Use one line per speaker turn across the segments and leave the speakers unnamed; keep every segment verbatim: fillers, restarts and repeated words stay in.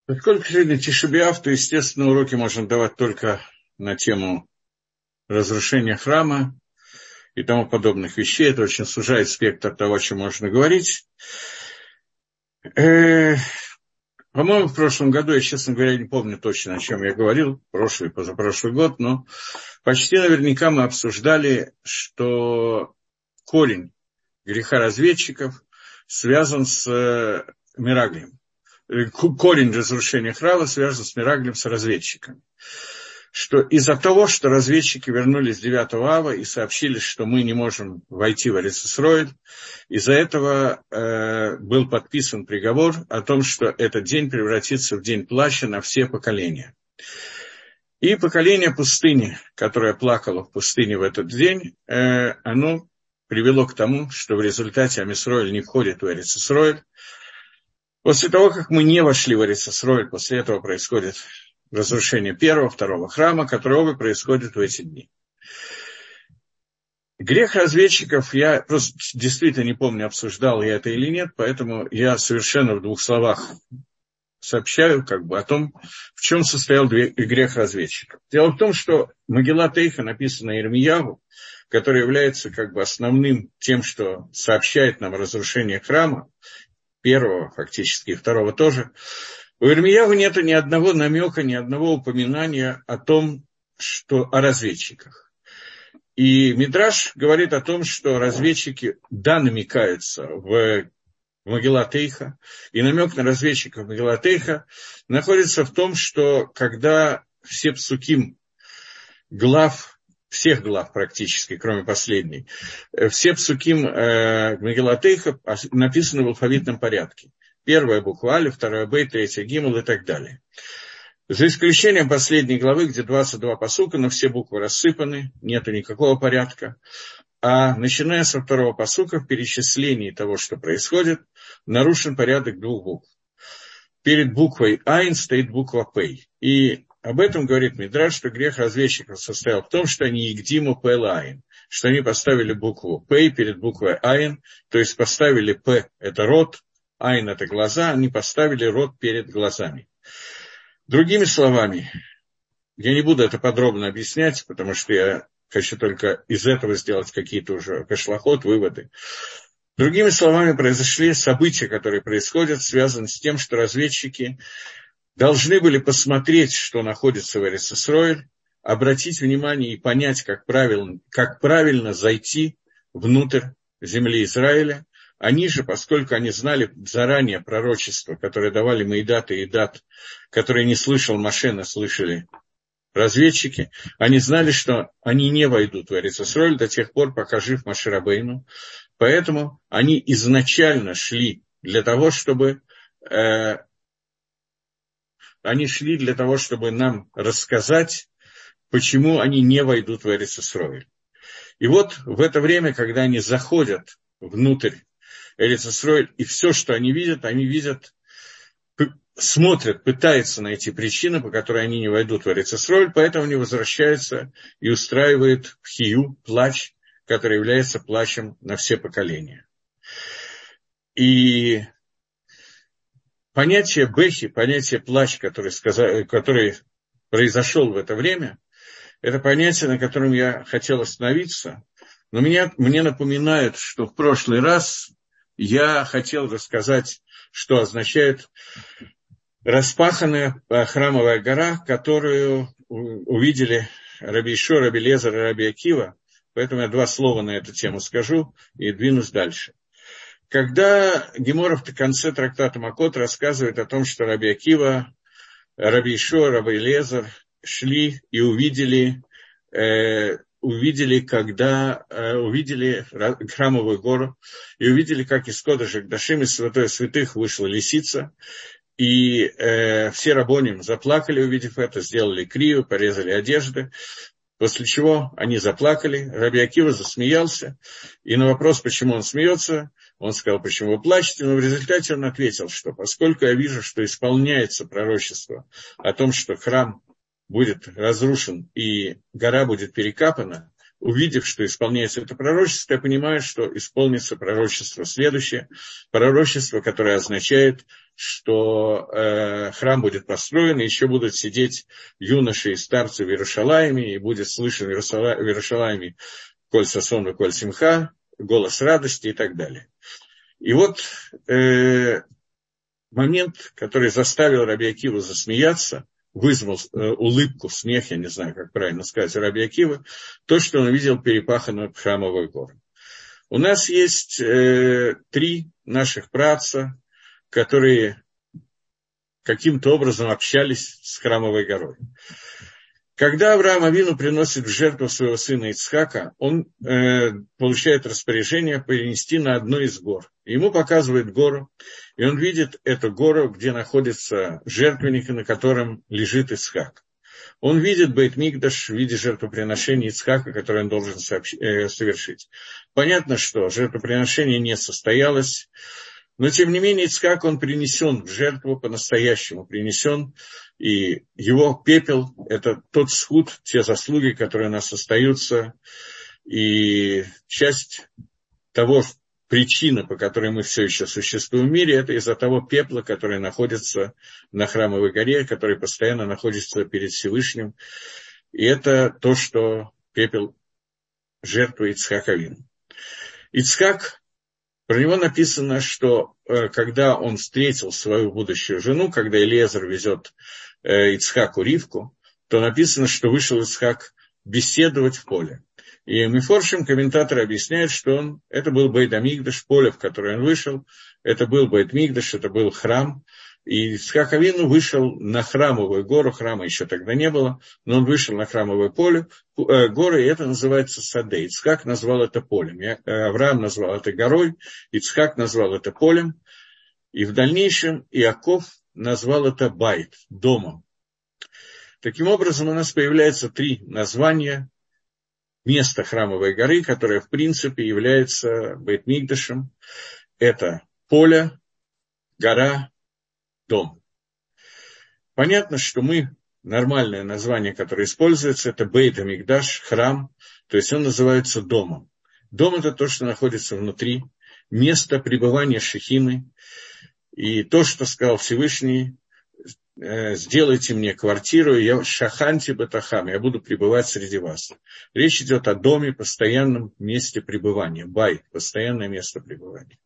Поскольку сегодня Тиша б'Ав, то, естественно, уроки можно давать только на тему разрушения храма и тому подобных вещей. Это очень сужает спектр того, о чем можно говорить. Э, по-моему, в прошлом году, я, честно говоря, не помню точно, о чем я говорил, прошлый, позапрошлый год, но почти наверняка мы обсуждали, что корень греха разведчиков связан с э, Мираглем. Корень разрушения храма связан с Мираглем, с разведчиками. Что из-за того, что разведчики вернулись девятого ава и сообщили, что мы не можем войти в Эрец-Исроэль, из-за этого э, был подписан приговор о том, что этот день превратится в день плача на все поколения. И поколение пустыни, которое плакало в пустыне в этот день, э, оно привело к тому, что в результате Ам Исроэль не входит в Эрец-Исроэль. После того, как мы не вошли в Эрец-Исроэль, после этого происходит разрушение первого, второго храма, которые оба происходят в эти дни. Грех разведчиков, я просто действительно не помню, обсуждал я это или нет, поэтому я совершенно в двух словах сообщаю как бы о том, в чем состоял грех разведчиков. Дело в том, что Мегилат Эйха написана Ирмиягу, который является как бы основным тем, что сообщает нам о разрушении храма, первого фактически, и второго тоже. У Ирмиягу нет ни одного намека, ни одного упоминания о том, что о разведчиках. И Мидраш говорит о том, что разведчики, да, намекаются в Мегилат Эйха, и намек на разведчиков Мегилат Эйха находится в том, что когда все псуким глав, всех глав практически, кроме последней, все псуким э, Мегилат Эйха написаны в алфавитном порядке. Первая буква Алеф, вторая Бей, третья Гимел и так далее. За исключением последней главы, где двадцать два пасука, но все буквы рассыпаны, нету никакого порядка. А начиная со второго пасука, в перечислении того, что происходит, нарушен порядок двух букв. Перед буквой Айн стоит буква Пей. И об этом говорит Мидраш, что грех разведчиков состоял в том, что они Игдиму Пэл Айн, что они поставили букву Пей перед буквой Айн, то есть поставили П – это рот, Айн – это глаза, они поставили рот перед глазами. Другими словами, я не буду это подробно объяснять, потому что я хочу только из этого сделать какие-то уже кашлахот, выводы. Другими словами, произошли события, которые происходят, связаны с тем, что разведчики должны были посмотреть, что находится в Эрец-Исроэль, обратить внимание и понять, как правильно, как правильно зайти внутрь земли Израиля. Они же, поскольку они знали заранее пророчество, которое давали Мейдат и Идат, которые не слышал Моше, но слышали разведчики, они знали, что они не войдут в Эрец-Исроэль до тех пор, пока жив Моше Рабейну. Поэтому они изначально шли для того, чтобы э, они шли для того, чтобы нам рассказать, почему они не войдут в Эрец-Исроэль. И вот в это время, когда они заходят внутрь Эрец-Исроэль, и все, что они видят, они видят, смотрят, пытаются найти причину, по которой они не войдут в Эрец-Исроэль, поэтому они возвращаются и устраивают пхию, плач, который является плачем на все поколения. И понятие бехи, понятие плач, который, сказал, который произошел в это время, это понятие, на котором я хотел остановиться, но меня, мне напоминают, что в прошлый раз я хотел рассказать, что означает распаханная храмовая гора, которую увидели Раби Ишуа, Раби Элиэзер и Раби Акива. Поэтому я два слова на эту тему скажу и двинусь дальше. Когда Гемора в конце трактата Макот рассказывает о том, что Раби Акива, Раби Ишуа, Раби Элиэзер шли и увидели, э, увидели, когда э, увидели храмовую гору, и увидели, как из Кодеша Кдашим, из святой святых вышла лисица, и э, все рабоним заплакали, увидев это, сделали крию, порезали одежды, после чего они заплакали, Раби Акива засмеялся, и на вопрос, почему он смеется, он сказал, почему вы плачете, но в результате он ответил, что поскольку я вижу, что исполняется пророчество о том, что храм будет разрушен и гора будет перекапана, увидев, что исполняется это пророчество, я понимаю, что исполнится пророчество следующее, пророчество, которое означает, что э, храм будет построен, и еще будут сидеть юноши и старцы в Иерушалайме, и будет слышен в Иерушалайме коль сасон и коль симха, голос радости и так далее. И вот э, момент, который заставил раби Акиву засмеяться, вызвал э, улыбку, смех, я не знаю, как правильно сказать, у раби Акивы, то, что он увидел перепаханную храмовую гору. У нас есть э, три наших праотца, которые каким-то образом общались с храмовой горой. Когда Авраам Авину приносит в жертву своего сына Ицхака, он э, получает распоряжение перенести на одну из гор. Ему показывают гору, и он видит эту гору, где находится жертвенник, на котором лежит Ицхак. Он видит Бейт-Микдаш в виде жертвоприношения Ицхака, которое он должен сообщ... э, совершить. Понятно, что жертвоприношение не состоялось, но тем не менее Ицхак, он принесен в жертву, по-настоящему принесен, и его пепел – это тот схуд, те заслуги, которые у нас остаются, и часть того, причина, по которой мы все еще существуем в мире, это из-за того пепла, который находится на Храмовой горе, который постоянно находится перед Всевышним. И это то, что пепел жертвы Ицхака Авину. Ицхак, про него написано, что э, когда он встретил свою будущую жену, когда Элиэзер везет э, Ицхаку Ривку, то написано, что вышел Ицхак беседовать в поле. И мифоршим комментаторы объясняют, что он, это был Бейт-Микдаш, поле, в которое он вышел, это был Бейт-Микдаш, это был храм. И Ицхак Авину вышел на храмовую гору, храма еще тогда не было, но он вышел на храмовое поле, э, горы, и это называется Саде. Ицхак назвал это полем, Я, э, Авраам назвал это горой, Ицхак назвал это полем, и в дальнейшем Иаков назвал это Байт, домом. Таким образом, у нас появляются три названия места Храмовой горы, которое, в принципе, является Бейт-Микдашем. Это поле, гора, дом. Понятно, что мы, нормальное название, которое используется, это Бейт-Микдаш, храм, то есть он называется домом. Дом – это то, что находится внутри, место пребывания Шехины. И то, что сказал Всевышний, сделайте мне квартиру, я шаханти батахам, я буду пребывать среди вас. Речь идет о доме, постоянном месте пребывания, байт, постоянное место пребывания.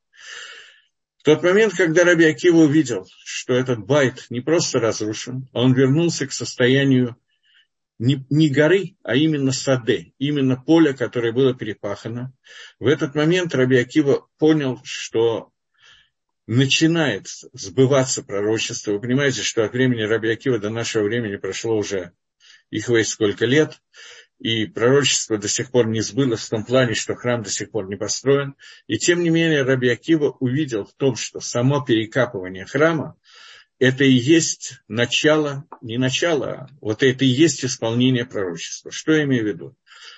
В тот момент, когда раби Акива увидел, что этот байт не просто разрушен, а он вернулся к состоянию не, не горы, а именно саде, именно поле, которое было перепахано, в этот момент раби Акива понял, что начинает сбываться пророчество. Вы понимаете, что от времени раби Акива до нашего времени прошло уже их весь сколько лет, и пророчество до сих пор не сбылось в том плане, что храм до сих пор не построен. И тем не менее раби Акива увидел в том, что само перекапывание храма – это и есть начало, не начало, а вот это и есть исполнение пророчества. Что я имею в виду?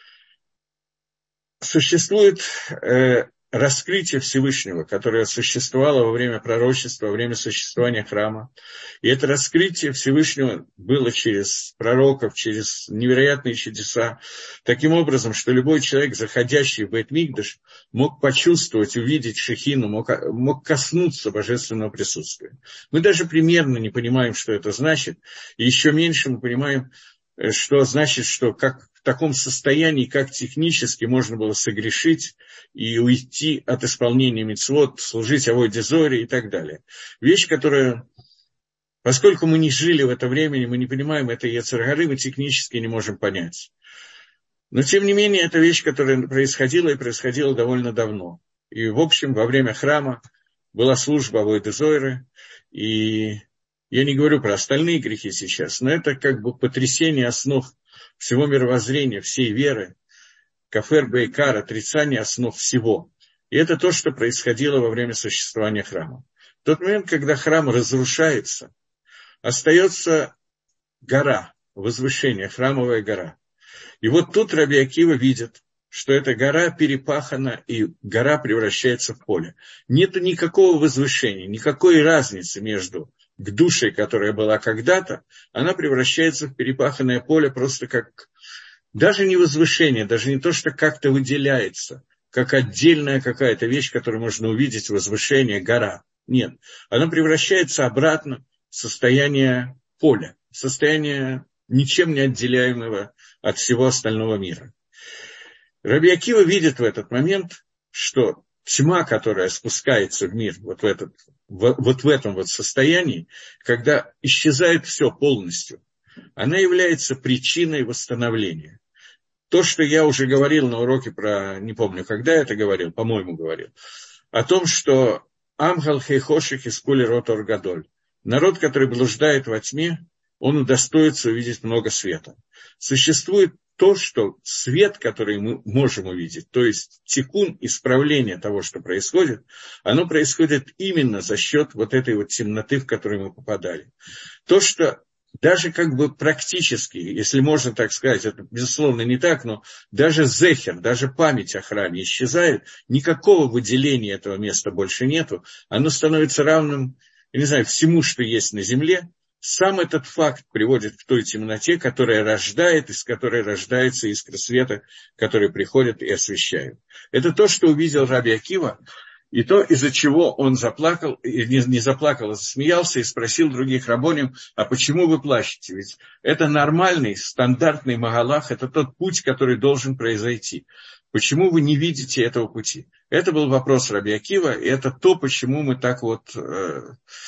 Существует э, раскрытие Всевышнего, которое существовало во время пророчества, во время существования храма. И это раскрытие Всевышнего было через пророков, через невероятные чудеса. Таким образом, что любой человек, заходящий в Бейт-Микдаш, мог почувствовать, увидеть Шехину, мог, мог коснуться божественного присутствия. Мы даже примерно не понимаем, что это значит. И еще меньше мы понимаем, что значит, что как в таком состоянии, как технически можно было согрешить и уйти от исполнения мицвот, служить авойде зоре и так далее. Вещь, которая, поскольку мы не жили в это время, мы не понимаем этой йецер гары, мы технически не можем понять. Но, тем не менее, это вещь, которая происходила и происходила довольно давно. И, в общем, во время храма была служба авойде зоре, и я не говорю про остальные грехи сейчас, но это как бы потрясение основ всего мировоззрения, всей веры, кафер бейкар, отрицание основ всего. И это то, что происходило во время существования храма. В тот момент, когда храм разрушается, остается гора, возвышение, храмовая гора. И вот тут раби Акива видит, что эта гора перепахана, и гора превращается в поле. Нет никакого возвышения, никакой разницы между к душе, которая была когда-то, она превращается в перепаханное поле просто как, даже не возвышение, даже не то, что как-то выделяется, как отдельная какая-то вещь, которую можно увидеть, возвышение, гора. Нет. Оно превращается обратно в состояние поля, в состояние ничем не отделяемого от всего остального мира. Раби Акива видит в этот момент, что тьма, которая спускается в мир вот в, этот, в, вот в этом вот состоянии, когда исчезает все полностью, она является причиной восстановления. То, что я уже говорил на уроке про, не помню, когда я это говорил, по-моему, говорил, о том, что Амгал Хейхоших из Кули Ротор Гадоль, народ, который блуждает во тьме, он удостоится увидеть много света. Существует то, что свет, который мы можем увидеть, то есть тикун, исправление того, что происходит, оно происходит именно за счет вот этой вот темноты, в которую мы попадали. То, что даже как бы практически, если можно так сказать, это безусловно не так, но даже зехер, даже память о храме исчезает, никакого выделения этого места больше нету, оно становится равным, я не знаю, всему, что есть на земле. Сам этот факт приводит к той темноте, которая рождает, из которой рождается искра света, который приходит и освещает. Это то, что увидел Раби Акива, и то, из-за чего он заплакал, не, не заплакал, а засмеялся и спросил других рабоним, а почему вы плачете? Ведь это нормальный, стандартный магалах, это тот путь, который должен произойти. Почему вы не видите этого пути? Это был вопрос Раби Акива, и это то, почему мы так вот э,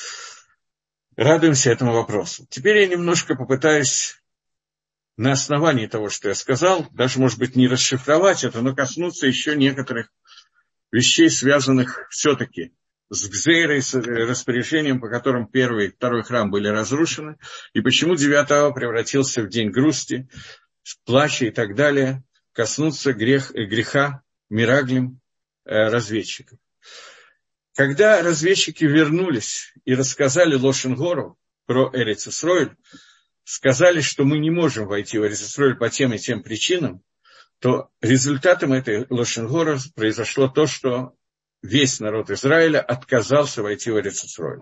радуемся этому вопросу. Теперь я немножко попытаюсь на основании того, что я сказал, даже, может быть, не расшифровать это, но коснуться еще некоторых вещей, связанных все-таки с Гзейрой, с распоряжением, по которым первый и второй храм были разрушены, и почему девятый ав превратился в день грусти, плача и так далее, коснуться грех, греха мираглим э, разведчиков. Когда разведчики вернулись и рассказали Лошен-Гору про Эрец-Исроэль, сказали, что мы не можем войти в Эрец-Исроэль по тем и тем причинам, то результатом этой Лошен-Гора произошло то, что весь народ Израиля отказался войти в Эрец-Исроэль.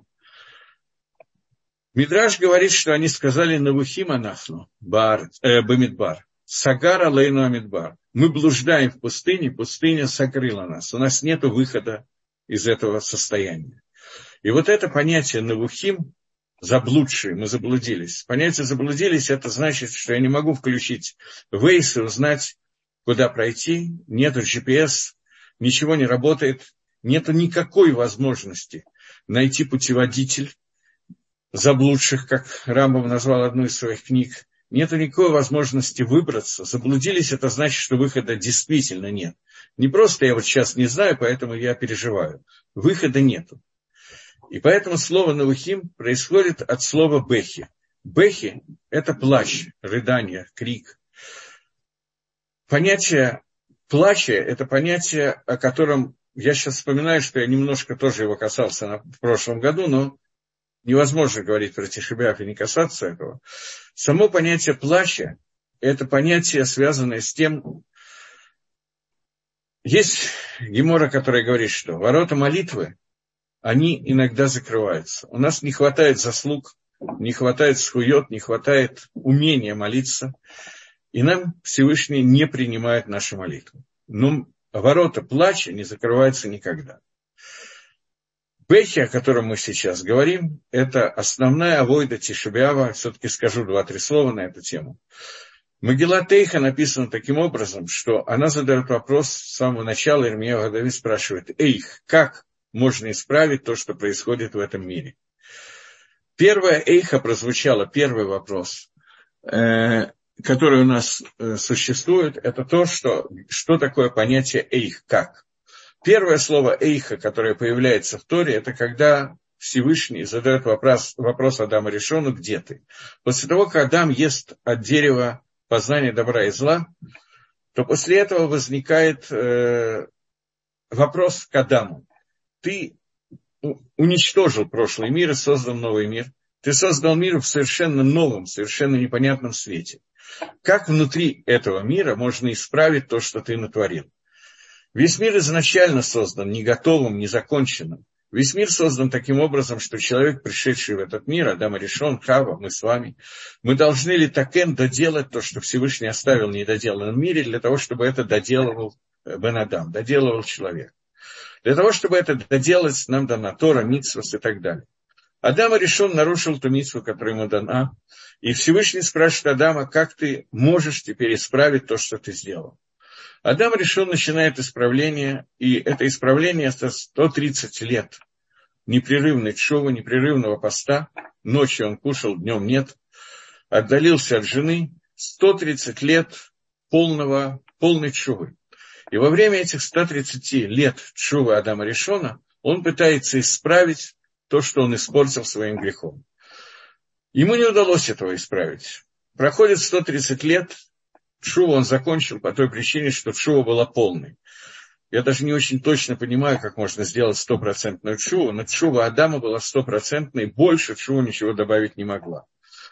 Мидраш говорит, что они сказали «Навухим анахну бамидбар, сагара лейну амидбар». Мы блуждаем в пустыне, пустыня сокрыла нас, у нас нет выхода из этого состояния. И вот это понятие «Навухим», заблудшие, мы заблудились. Понятие «заблудились» это значит, что я не могу включить Waze и узнать, куда пройти, нету джи пи эс, ничего не работает, нету никакой возможности найти путеводитель заблудших, как Рамбам назвал одну из своих книг, нету никакой возможности выбраться. Заблудились, это значит, что выхода действительно нет. Не просто я вот сейчас не знаю, поэтому я переживаю. Выхода нету. И поэтому слово «навухим» происходит от слова «бехи». Бехи – это плач, рыдание, крик. Понятие плача – это понятие, о котором я сейчас вспоминаю, что я немножко тоже его касался на, в прошлом году, но невозможно говорить про Тиши б'Ав и не касаться этого. Само понятие плача – это понятие, связанное с тем… Есть гемора, которая говорит, что ворота молитвы, они иногда закрываются. У нас не хватает заслуг, не хватает схует, не хватает умения молиться. И нам Всевышний не принимает наши молитвы. Но ворота плача не закрываются никогда. Бехи, о котором мы сейчас говорим, это основная авойда Тиши б'Ава. Все-таки скажу два-три слова на эту тему. Мегилат Эйха написана таким образом, что она задает вопрос с самого начала. Ирмияу ха-Нави спрашивает: Эйх, как можно исправить то, что происходит в этом мире? Первая Эйха прозвучала, первый вопрос, э, который у нас э, существует, это то, что, что такое понятие «эйх», как. Первое слово «эйха», которое появляется в Торе, это когда Всевышний задает вопрос, вопрос Адаму Ришону: где ты? После того, как Адам ест от дерева познания добра и зла, то после этого возникает э, вопрос к Адаму: ты уничтожил прошлый мир и создал новый мир. Ты создал мир в совершенно новом, совершенно непонятном свете. Как внутри этого мира можно исправить то, что ты натворил? Весь мир изначально создан не готовым, не законченным. Весь мир создан таким образом, что человек, пришедший в этот мир, Адам Аришон, Хава, мы с вами, мы должны ли такен доделать то, что Всевышний оставил недоделанным в мире, для того, чтобы это доделывал Бен Адам, доделывал человек. Для того, чтобы это доделать, нам дана Тора, мицвос и так далее. Адам решен нарушил ту мицву, которая ему дана, и Всевышний спрашивает Адама, как ты можешь теперь исправить то, что ты сделал. Адам решен начинает исправление, и это исправление это сто тридцать лет непрерывной тшувы, непрерывного поста. Ночью он кушал, днем нет. Отдалился от жены. сто тридцать лет полного, полной тшувы. И во время этих ста тридцати лет тшувы Адама решена он пытается исправить то, что он испортил своим грехом. Ему не удалось этого исправить. Проходит сто тридцать лет, тшуву он закончил по той причине, что тшува была полной. Я даже не очень точно понимаю, как можно сделать стопроцентную тшуву, но тшува Адама была стопроцентной, больше тшува ничего добавить не могла.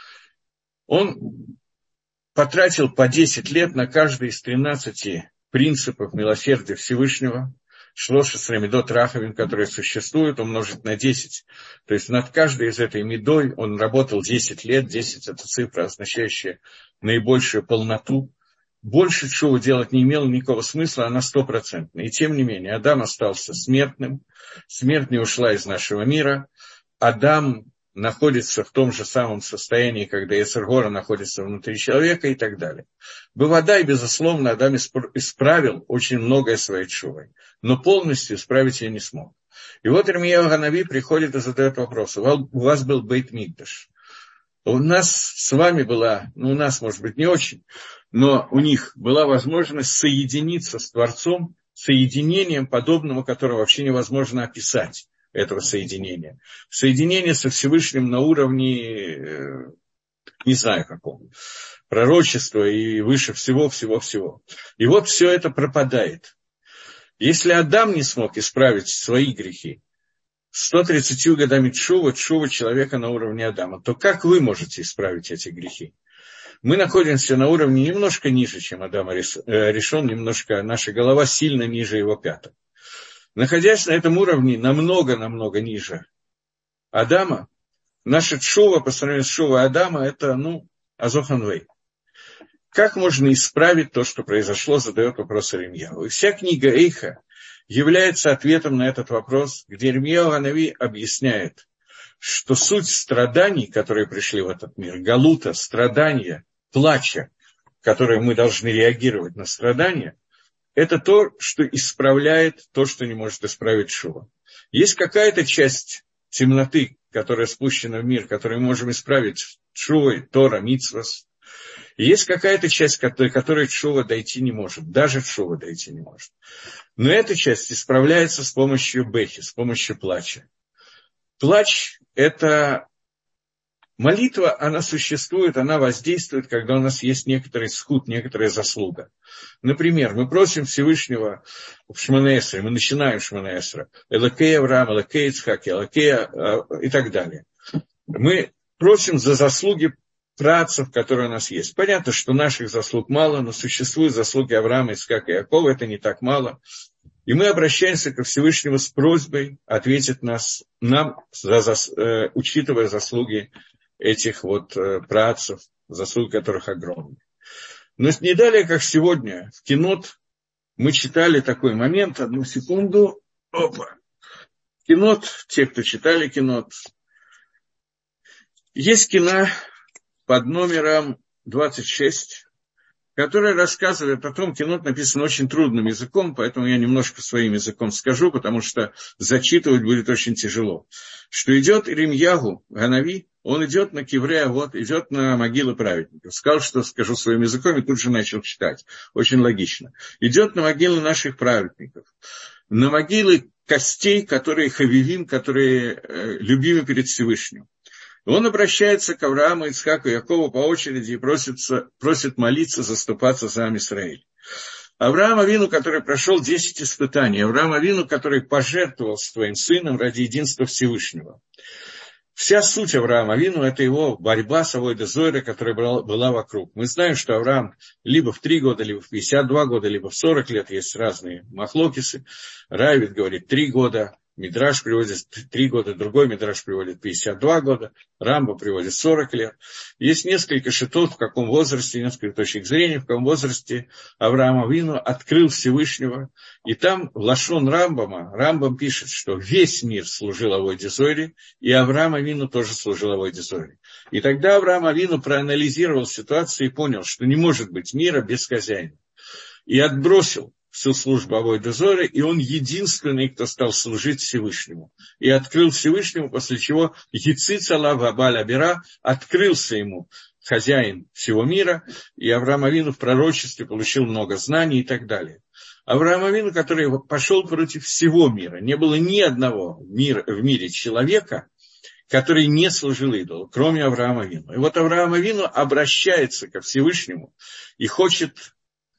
Он потратил по десять лет на каждый из тринадцати принципов милосердия Всевышнего, шлошесра медот рахавим, которые существуют, умножить на десять. То есть над каждой из этой медой он работал десять лет. десять – это цифра, означающая наибольшую полноту. Больше тшуву делать не имело никакого смысла, она стопроцентная. И тем не менее, Адам остался смертным. Смерть не ушла из нашего мира. Адам находится в том же самом состоянии, когда Йецер гара находится внутри человека и так далее. Бывадай, безусловно, Адам исправил очень многое своей тшувой, но полностью исправить я не смог. И вот Ирмияу ха-Нави приходит и задает вопрос. У вас был Бейт Микдаш. У нас с вами была, ну у нас, может быть, не очень, но у них была возможность соединиться с Творцом, соединением подобного, которое вообще невозможно описать. Этого соединения. Соединение со Всевышним на уровне, не знаю каком, пророчества и выше всего-всего-всего. И вот все это пропадает. Если Адам не смог исправить свои грехи сто тридцатью годами тшува, тшува человека на уровне Адама, то как вы можете исправить эти грехи? Мы находимся на уровне немножко ниже, чем Адам решен, немножко наша голова сильно ниже его пяток. Находясь на этом уровне намного-намного ниже Адама, наша тшува по сравнению с тшувой Адама, это, ну, азоханвей. Как можно исправить то, что произошло, задает вопрос Ирмияу. И вся книга Эйха является ответом на этот вопрос, где Ирмияу ха-Нави объясняет, что суть страданий, которые пришли в этот мир, галута, страдания, плача, которые мы должны реагировать на страдания, это то, что исправляет то, что не может исправить тшува. Есть какая-то часть темноты, которая спущена в мир, которую мы можем исправить тшувой, Тора, мицвос. И есть какая-то часть, которой, которой тшува дойти не может. Даже тшува дойти не может. Но эта часть исправляется с помощью бехи, с помощью плача. Плач – это молитва, она существует, она воздействует, когда у нас есть некоторый схуд, некоторая заслуга. Например, мы просим Всевышнего в Шмоней Эсре, мы начинаем Шмоней Эсре, Элокей Авраам, Элокей Ицхак, Элокей и так далее. Мы просим за заслуги працев, которые у нас есть. Понятно, что наших заслуг мало, но существуют заслуги Авраама, Ицхака и Якова, это не так мало. И мы обращаемся ко Всевышнему с просьбой ответить нас, нам, за, за, э, учитывая заслуги этих вот э, праотцев, заслуги которых огромные. Но не далее, как сегодня, в Кинот мы читали такой момент, одну секунду, опа, Кинот, те, кто читали Кинот, есть Кина под номером двадцать шесть, которая рассказывает о том, Кинот написано очень трудным языком, поэтому я немножко своим языком скажу, потому что зачитывать будет очень тяжело. Что идет Ирмияу ха-Нави, он идет на Киврея, вот, идет на могилы праведников. Сказал, что скажу своим языком, и тут же начал читать. Очень логично. Идет на могилы наших праведников. На могилы костей, которые хавивим, которые э, любимы перед Всевышним. Он обращается к Аврааму, Ицхаку и Якову по очереди и просится, просит молиться, заступаться за Ам Исраэль. Авраам Авину, который прошел десять испытаний, Авраам Авину, который пожертвовал своим сыном ради единства Всевышнего. Вся суть Авраама Авину – это его борьба с авойдо зора, которая была, была вокруг. Мы знаем, что Авраам либо в три года, либо в пятьдесят два года, либо в сорок лет, есть разные махлокисы. Равид говорит три года, Мидраш приводит три года, другой Мидраш приводит пятьдесят два года, Рамба приводит сорок лет. Есть несколько шитот, в каком возрасте, несколько точек зрения, в каком возрасте Авраам Авину открыл Всевышнего. И там лашон Рамбама, Рамбам пишет, что весь мир служил Авойде Зоре, и Авраам Авину тоже служил Авойде Зоре. И тогда Авраам Авину проанализировал ситуацию и понял, что не может быть мира без хозяина. И отбросил всю службу Авойде Зоре, и он единственный, кто стал служить Всевышнему. И открыл Всевышнему, после чего Ецит Алав Абаль Абира, открылся ему хозяин всего мира, и Авраам Авину в пророчестве получил много знаний и так далее. Авраам Авину, который пошел против всего мира, не было ни одного мира, в мире человека, который не служил идолу, кроме Авраама Авину. И вот Авраам Авину обращается ко Всевышнему и хочет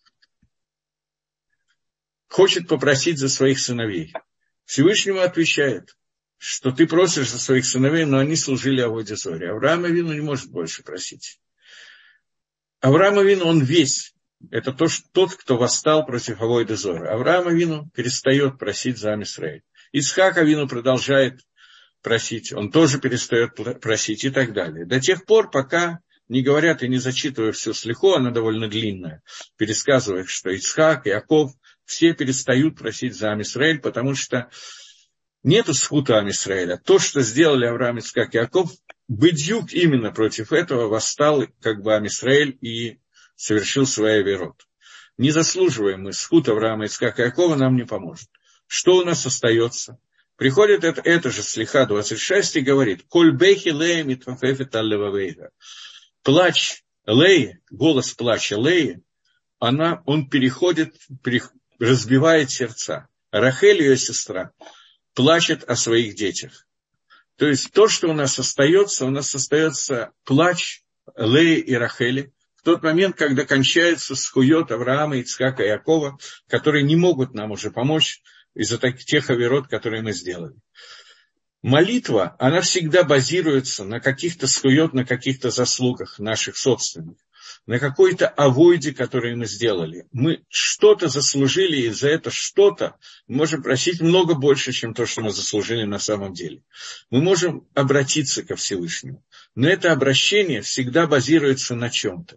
хочет попросить за своих сыновей. Всевышнему отвечает, что ты просишь за своих сыновей, но они служили Авойде Зоре. Авраам Авину не может больше просить. Авраам Авину, он весь, это то, что, тот, кто восстал против Авойде Зоре. Авраам Авину перестает просить за Ам Исраэль. Ицхак Авину продолжает просить, он тоже перестает просить и так далее. До тех пор, пока не говорят и не зачитывая всю слиху, она довольно длинная, пересказывая, что Ицхак, Иаков, все перестают просить за Ам Исраэль, потому что нету схута Ам Исраэля. То, что сделали Авраам, Ицхак и Иаков, бедюк именно против этого восстал как бы Ам Исраэль и совершил свои авирот. Не заслуживаем мы схута Авраама, Ицхака и Иакова, нам не поможет. Что у нас остается? Приходит это, это же слиха двадцать шесть и говорит: «Коль бехи лея митвафефет аль-левавейга». Плач Леи, голос плача Леи, она, он переходит, перех, разбивает сердца. Рахель, ее сестра, плачет о своих детях. То есть то, что у нас остается, у нас остается плач Леи и Рахели в тот момент, когда кончается схует Авраама, Ицхака и Иакова, которые не могут нам уже помочь из-за тех авирот, которые мы сделали. Молитва, она всегда базируется на каких-то схует, на каких-то заслугах наших собственных, на какой-то авойде, который мы сделали. Мы что-то заслужили, и за это что-то мы можем просить много больше, чем то, что мы заслужили на самом деле. Мы можем обратиться ко Всевышнему, но это обращение всегда базируется на чем-то.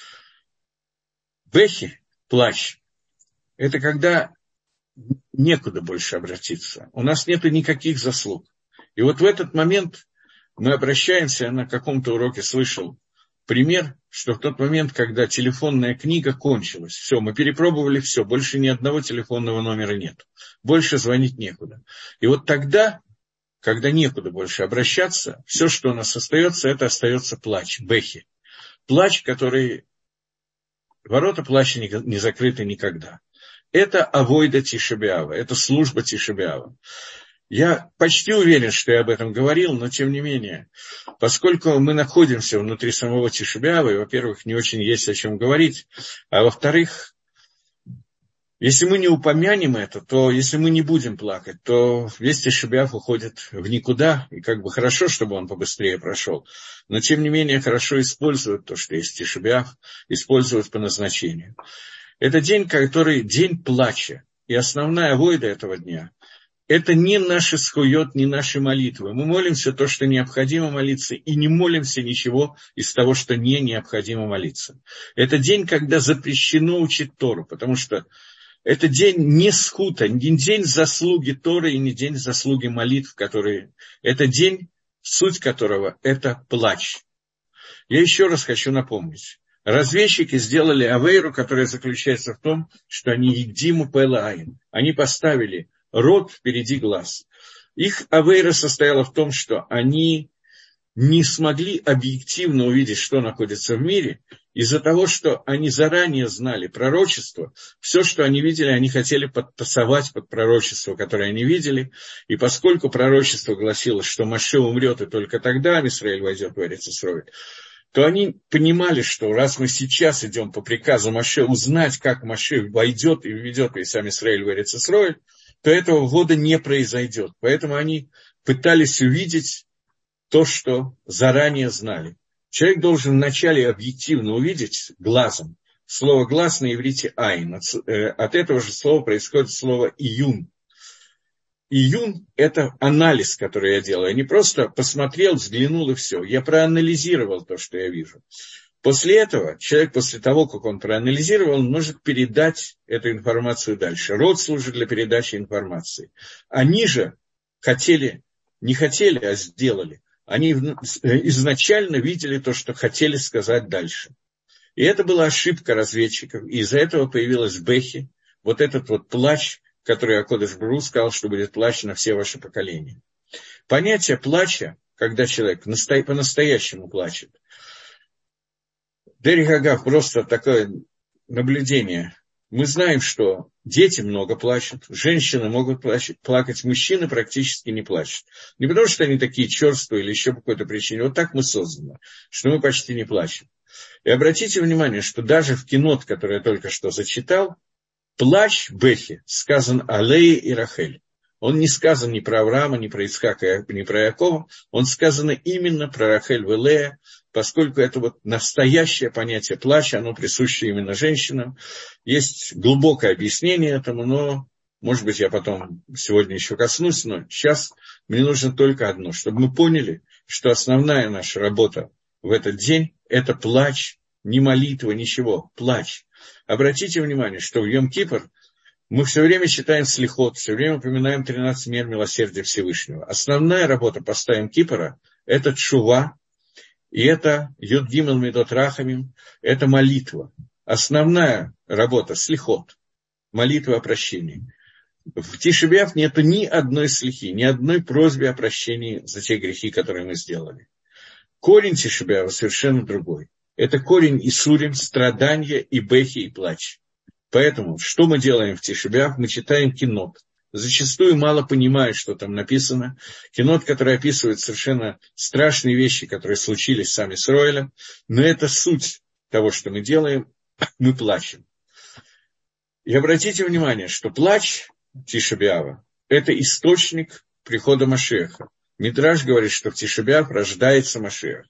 Бехи, плач, это когда некуда больше обратиться. У нас нет никаких заслуг. И вот в этот момент мы обращаемся, я на каком-то уроке слышал пример, что в тот момент, когда телефонная книга кончилась, все, мы перепробовали все, больше ни одного телефонного номера нет, больше звонить некуда. И вот тогда, когда некуда больше обращаться, все, что у нас остается, это остается плач, бехи. Плач, который... Ворота плача не, не закрыты никогда. Это авойда Тиша б'Ава, это служба Тиша б'Ава. Я почти уверен, что я об этом говорил, но тем не менее, поскольку мы находимся внутри самого Тиша б'Ава, и, во-первых, не очень есть о чем говорить, а во-вторых, если мы не упомянем это, то если мы не будем плакать, то весь Тиша б'Ав уходит в никуда, и как бы хорошо, чтобы он побыстрее прошел, но тем не менее хорошо использовать то, что есть Тиша б'Ав, использовать по назначению. Это день, который день плача, и основная авойда этого дня – это не наши схует, не наши молитвы. Мы молимся то, что необходимо молиться, и не молимся ничего из того, что не необходимо молиться. Это день, когда запрещено учить Тору, потому что это день не схута, не день заслуги Торы и не день заслуги молитв, которые... Это день, суть которого – это плач. Я еще раз хочу напомнить. Разведчики сделали авейру, которая заключается в том, что они едиму пэла айн. Они поставили рот впереди глаз. Их авейра состояла в том, что они не смогли объективно увидеть, что находится в мире, из-за того, что они заранее знали пророчество, все, что они видели, они хотели подтасовать под пророчество, которое они видели, и поскольку пророчество гласило, что Моше умрет, и только тогда Ам Исраэль войдет в Эрец Исроэль, то они понимали, что раз мы сейчас идем по приказу Моше узнать, как Моше войдет и введет весь Ам Исраэль в Эрец Исроэль, то этого ввода не произойдет. Поэтому они пытались увидеть то, что заранее знали. Человек должен вначале объективно увидеть глазом. Слово «глаз» на иврите «айн». От этого же слова происходит слово «июн». июн – это анализ, который я делаю. Я не просто посмотрел, взглянул и все. Я проанализировал то, что я вижу. После этого человек, после того, как он проанализировал, он может передать эту информацию дальше. Род служит для передачи информации. Они же хотели, не хотели, а сделали. Они изначально видели то, что хотели сказать дальше. И это была ошибка разведчиков. И из-за этого появилась бехи, вот этот вот плач, который Акодеш Барух сказал, что будет плач на все ваши поколения. Понятие плача, когда человек по-настоящему плачет, Дерих Агав, просто такое наблюдение. Мы знаем, что дети много плачут, женщины могут плакать, мужчины практически не плачут. Не потому, что они такие черствые или еще по какой-то причине. Вот так мы созданы, что мы почти не плачем. И обратите внимание, что даже в кинот, которое я только что зачитал, плач Бехи сказан о Лее и Рахель. Он не сказан ни про Авраама, ни про Ицхака, ни про Якова. Он сказан именно про Рахель и Лея, поскольку это вот настоящее понятие плача, оно присуще именно женщинам. Есть глубокое объяснение этому, но, может быть, я потом сегодня еще коснусь, но сейчас мне нужно только одно, чтобы мы поняли, что основная наша работа в этот день – это плач, не молитва, ничего, плач. Обратите внимание, что в Йом-Кипр мы все время читаем слихот, все время упоминаем тринадцать мер милосердия Всевышнего. Основная работа поста Йом-Кипра – это тшува, и это Йод Гимел Медот Рахамим, это молитва. Основная работа – слихот, молитва о прощении. В Тиши б'Ав нету ни одной слихи, ни одной просьбы о прощении за те грехи, которые мы сделали. Корень Тиши б'Ава совершенно другой. Это корень Исурим, страдания и бехи, и плач. Поэтому, что мы делаем в Тиши б'Ав? Мы читаем кинот. Зачастую мало понимают, что там написано. Кинот, который описывает совершенно страшные вещи, которые случились сами с Исроэлем. Но это суть того, что мы делаем. Мы плачем. И обратите внимание, что плач Тиши б'Ава – это источник прихода Машиаха. Мидраш говорит, что в Тиши б'Ав рождается Машиах.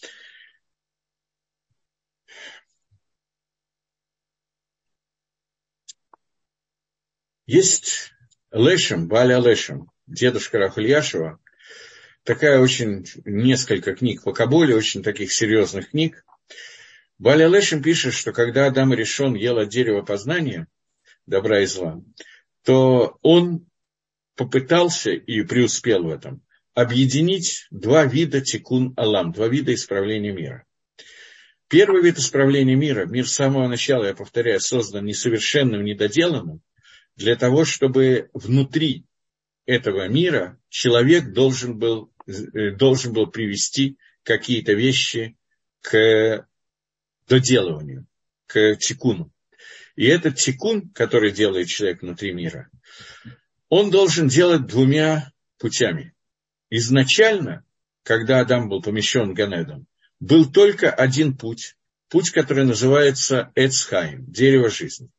Есть Лешем, Баля Лешем, дедушка Рахульяшева, такая очень, несколько книг по Каболе, очень таких серьезных книг. Баля Лешем пишет, что когда Адам Ришон ел от дерева познания, добра и зла, то он попытался и преуспел в этом, объединить два вида тикун алам, два вида исправления мира. Первый вид исправления мира, мир с самого начала, я повторяю, создан несовершенным, недоделанным, для того, чтобы внутри этого мира человек должен был, должен был привести какие-то вещи к доделыванию, к тикуну. И этот тикун, который делает человек внутри мира, он должен делать двумя путями. Изначально, когда Адам был помещен в Ганедон, был только один путь, путь, который называется Эц Хаим, дерево жизни.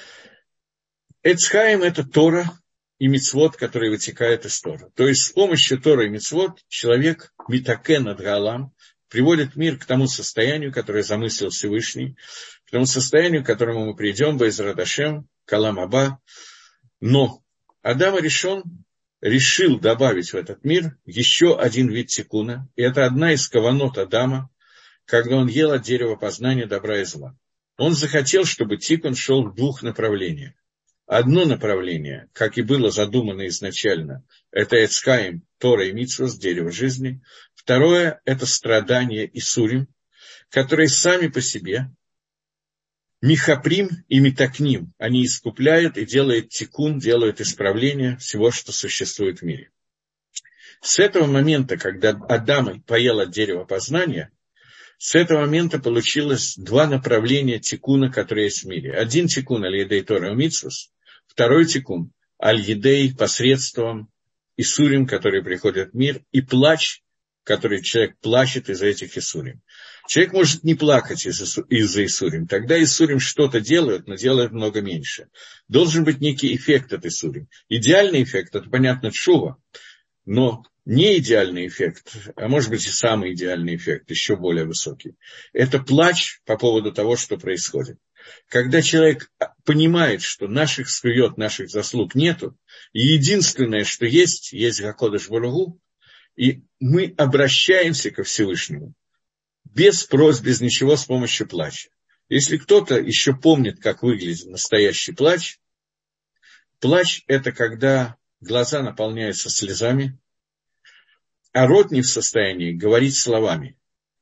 Эц Хаим – это Тора и мицвот, которые вытекают из Тора. То есть с помощью Тора и мицвот человек митакен ад гаалам приводит мир к тому состоянию, которое замыслил Всевышний, к тому состоянию, к которому мы придем, бе'эзрат Ашем, калам аба. Но Адам Ришон решил добавить в этот мир еще один вид тикуна, и это одна из каванот Адама, когда он ел от дерева познания добра и зла. Он захотел, чтобы тикун шел в двух направлениях. Одно направление, как и было задумано изначально, это Эц Хаим, Тора и мицвот, дерево жизни. Второе – это страдания Исурим, которые сами по себе, михаприм и митакним, они искупляют и делают тикун, делают исправление всего, что существует в мире. С этого момента, когда Адам поел от дерева познания, с этого момента получилось два направления тикуна, которые есть в мире. Один тикун аль-Едей Тора и мицвот, второй тикун аль-Едей посредством Исурим, которые приходят в мир, и плач, который человек плачет из-за этих Исурим. Человек может не плакать из-за, из-за Исурим. Тогда Исурим что-то делают, но делают много меньше. Должен быть некий эффект от Исурим. Идеальный эффект – это, понятно, тшува. Но не идеальный эффект, а может быть и самый идеальный эффект, еще более высокий. Это плач по поводу того, что происходит. Когда человек понимает, что наших скуйот, наших заслуг нету, и единственное, что есть, есть Гакодеш Баругу, и мы обращаемся ко Всевышнему без просьб, без ничего, с помощью плача. Если кто-то еще помнит, как выглядит настоящий плач, плач – это когда глаза наполняются слезами, а рот не в состоянии говорить словами.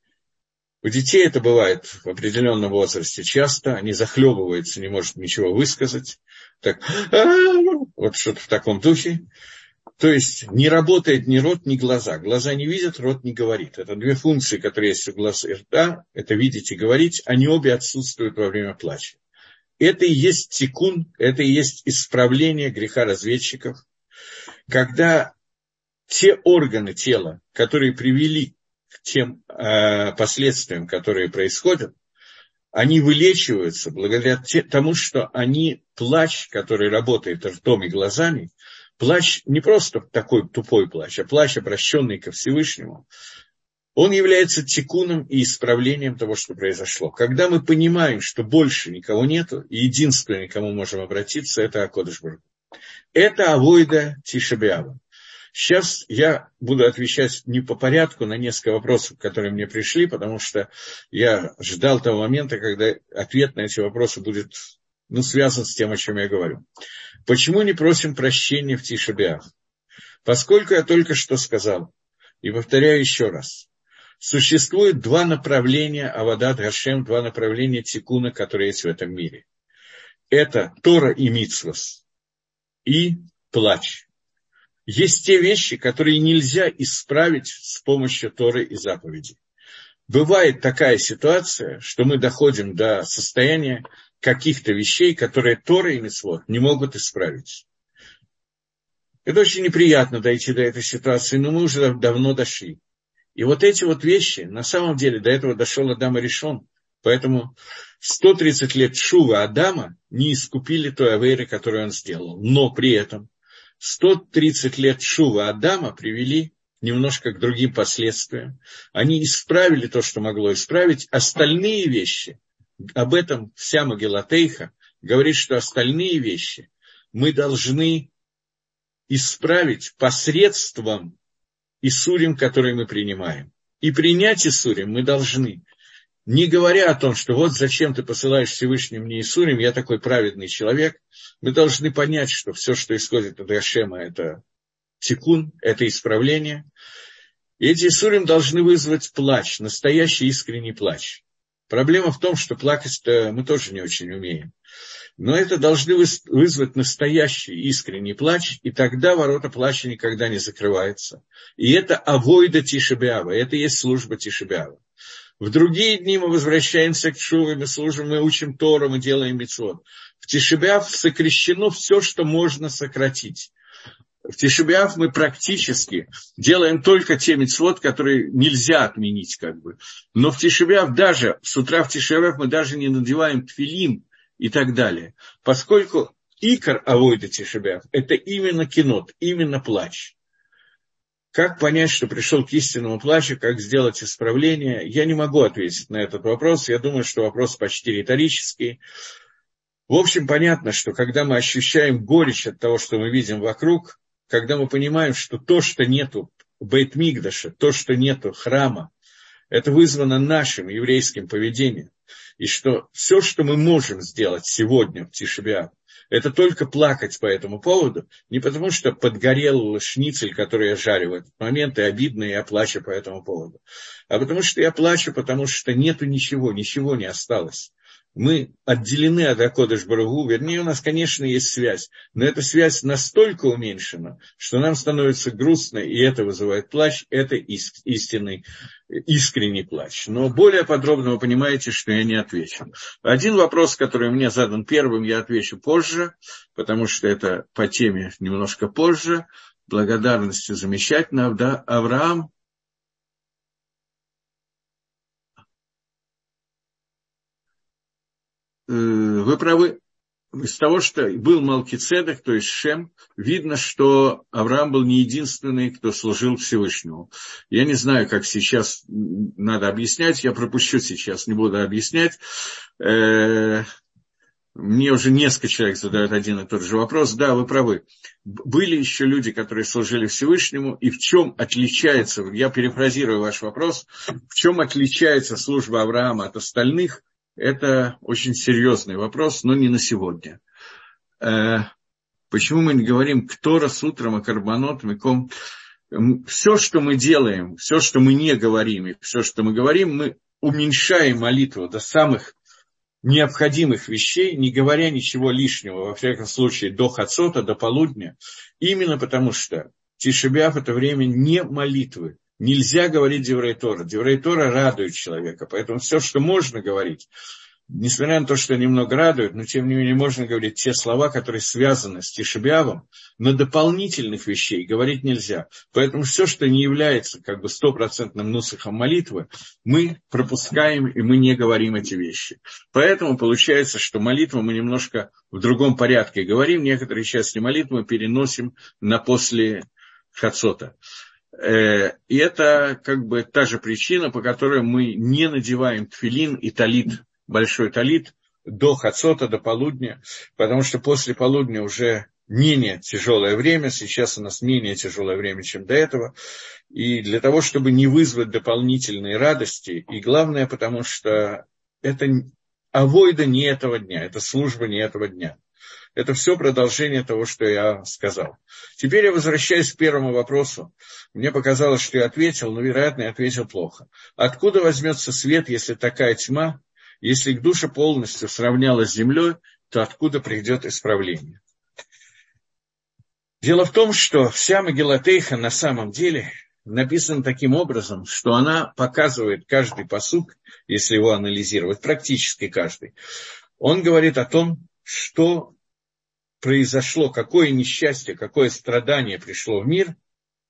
У детей это бывает в определенном возрасте часто, они захлебываются, не может ничего высказать, так, вот что-то в таком духе. То есть не работает ни рот, ни глаза. Глаза не видят, рот не говорит. Это две функции, которые есть у глаз и рта, это видеть и говорить, они обе отсутствуют во время плача. Это и есть тикун, это и есть исправление греха разведчиков, когда те органы тела, которые привели к тем э, последствиям, которые происходят, они вылечиваются благодаря те, тому, что они, плач, который работает ртом и глазами, плач не просто такой тупой плач, а плач, обращенный ко Всевышнему, он является тикуном и исправлением того, что произошло. Когда мы понимаем, что больше никого нету, и единственный, к кому можем обратиться, это Акодеш Барух Ху. Это авойда Тиша б'Ав. Сейчас я буду отвечать не по порядку на несколько вопросов, которые мне пришли, потому что я ждал того момента, когда ответ на эти вопросы будет, ну, связан с тем, о чем я говорю. Почему не просим прощения в Тиша б'Ав? Поскольку я только что сказал, и повторяю еще раз, существует два направления Авадат Гашем, два направления тикуна, которые есть в этом мире. Это Тора и Мицвос, и плач. Есть те вещи, которые нельзя исправить с помощью Торы и заповедей. Бывает такая ситуация, что мы доходим до состояния каких-то вещей, которые Тора и Мицвот не могут исправить. Это очень неприятно дойти до этой ситуации, но мы уже давно дошли. И вот эти вот вещи, на самом деле, до этого дошел Адам Аришон, поэтому сто тридцать лет шува Адама не искупили той авейры, которую он сделал. Но при этом сто тридцать лет шува Адама привели немножко к другим последствиям. Они исправили то, что могло исправить. Остальные вещи, об этом вся Мегилат Эйха говорит, что остальные вещи мы должны исправить посредством Исурим, которые мы принимаем. И принять Исурим мы должны, не говоря о том, что вот зачем ты посылаешь Всевышнему мне Исурим, я такой праведный человек, мы должны понять, что все, что исходит от Гашема, это тикун, это исправление. И эти Исурим должны вызвать плач, настоящий искренний плач. Проблема в том, что плакать-то мы тоже не очень умеем. Но это должны вызвать настоящий искренний плач, и тогда ворота плача никогда не закрываются. И это авойда Тиша б'Ав, это и есть служба Тиша б'Ав. В другие дни мы возвращаемся к шуве, мы служим, мы учим Тору, мы делаем мицвот. В Тиша б'Ав сокращено все, что можно сократить. В Тиша б'Ав мы практически делаем только те мицвот, которые нельзя отменить, как бы. Но в Тиша б'Ав даже, с утра в Тиша б'Ав мы даже не надеваем тфилин и так далее. Поскольку икор авойда Тиша б'Ав – это именно кинот, именно плач. Как понять, что пришел к истинному плачу, как сделать исправление, я не могу ответить на этот вопрос. Я думаю, что вопрос почти риторический. В общем, понятно, что когда мы ощущаем горечь от того, что мы видим вокруг, когда мы понимаем, что то, что нету Бейт-Микдаша, то, что нету храма, это вызвано нашим еврейским поведением. И что все, что мы можем сделать сегодня в Тиша б'Ав, это только плакать по этому поводу, не потому что подгорел шницель, который я жарю в этот момент, и обидно, и я плачу по этому поводу, а потому что я плачу, потому что нету ничего, ничего не осталось. Мы отделены от Акодеш Барух Ху, вернее, у нас, конечно, есть связь, но эта связь настолько уменьшена, что нам становится грустно, и это вызывает плач, это истинный, искренний плач. Но более подробно вы понимаете, что я не отвечу. Один вопрос, который мне задан первым, я отвечу позже, потому что это по теме немножко позже. Благодарности замечательно. Да, Авраам. Вы правы. Из того, что был Малкицедек, то есть Шем, видно, что Авраам был не единственный, кто служил Всевышнему. Я не знаю, как сейчас надо объяснять, я пропущу сейчас, не буду объяснять. мне уже несколько человек задают один и тот же вопрос. Да, вы правы. Были еще люди, которые служили Всевышнему, и в чем отличается, я перефразирую ваш вопрос, в чем отличается служба Авраама от остальных, это очень серьезный вопрос, но не на сегодня. Почему мы не говорим «Ктора с утром, а карбонот, миком»? Все, что мы делаем, все, что мы не говорим, и все, что мы говорим, мы уменьшаем молитву до самых необходимых вещей, не говоря ничего лишнего, во всяком случае, до хацота, до полудня, именно потому что Тиша б'Ав – это время не молитвы. Нельзя говорить Деврей Тора. Деврей Тора радует человека, поэтому все, что можно говорить, несмотря на то, что немного радует, но тем не менее можно говорить те слова, которые связаны с Тиша б'Авом, но дополнительных вещей говорить нельзя. Поэтому все, что не является как бы стопроцентным нусахом молитвы, мы пропускаем и мы не говорим эти вещи. Поэтому получается, что молитву мы немножко в другом порядке говорим, некоторые части молитвы переносим на после хацота. И это как бы та же причина, по которой мы не надеваем тфилин и талит, большой талит, до хацота, до полудня, потому что после полудня уже менее тяжелое время, сейчас у нас менее тяжелое время, чем до этого, и для того, чтобы не вызвать дополнительные радости, и главное, потому что это авойда не этого дня, это служба не этого дня. Это все продолжение того, что я сказал. Теперь я возвращаюсь к первому вопросу. Мне показалось, что я ответил, но, вероятно, я ответил плохо. Откуда возьмется свет, если такая тьма? Если их душа полностью сравнялась с землей, то откуда придет исправление? Дело в том, что вся Мегилат Эйха на самом деле написана таким образом, что она показывает каждый пасук, если его анализировать, практически каждый. Он говорит о том, что произошло, какое несчастье, какое страдание пришло в мир.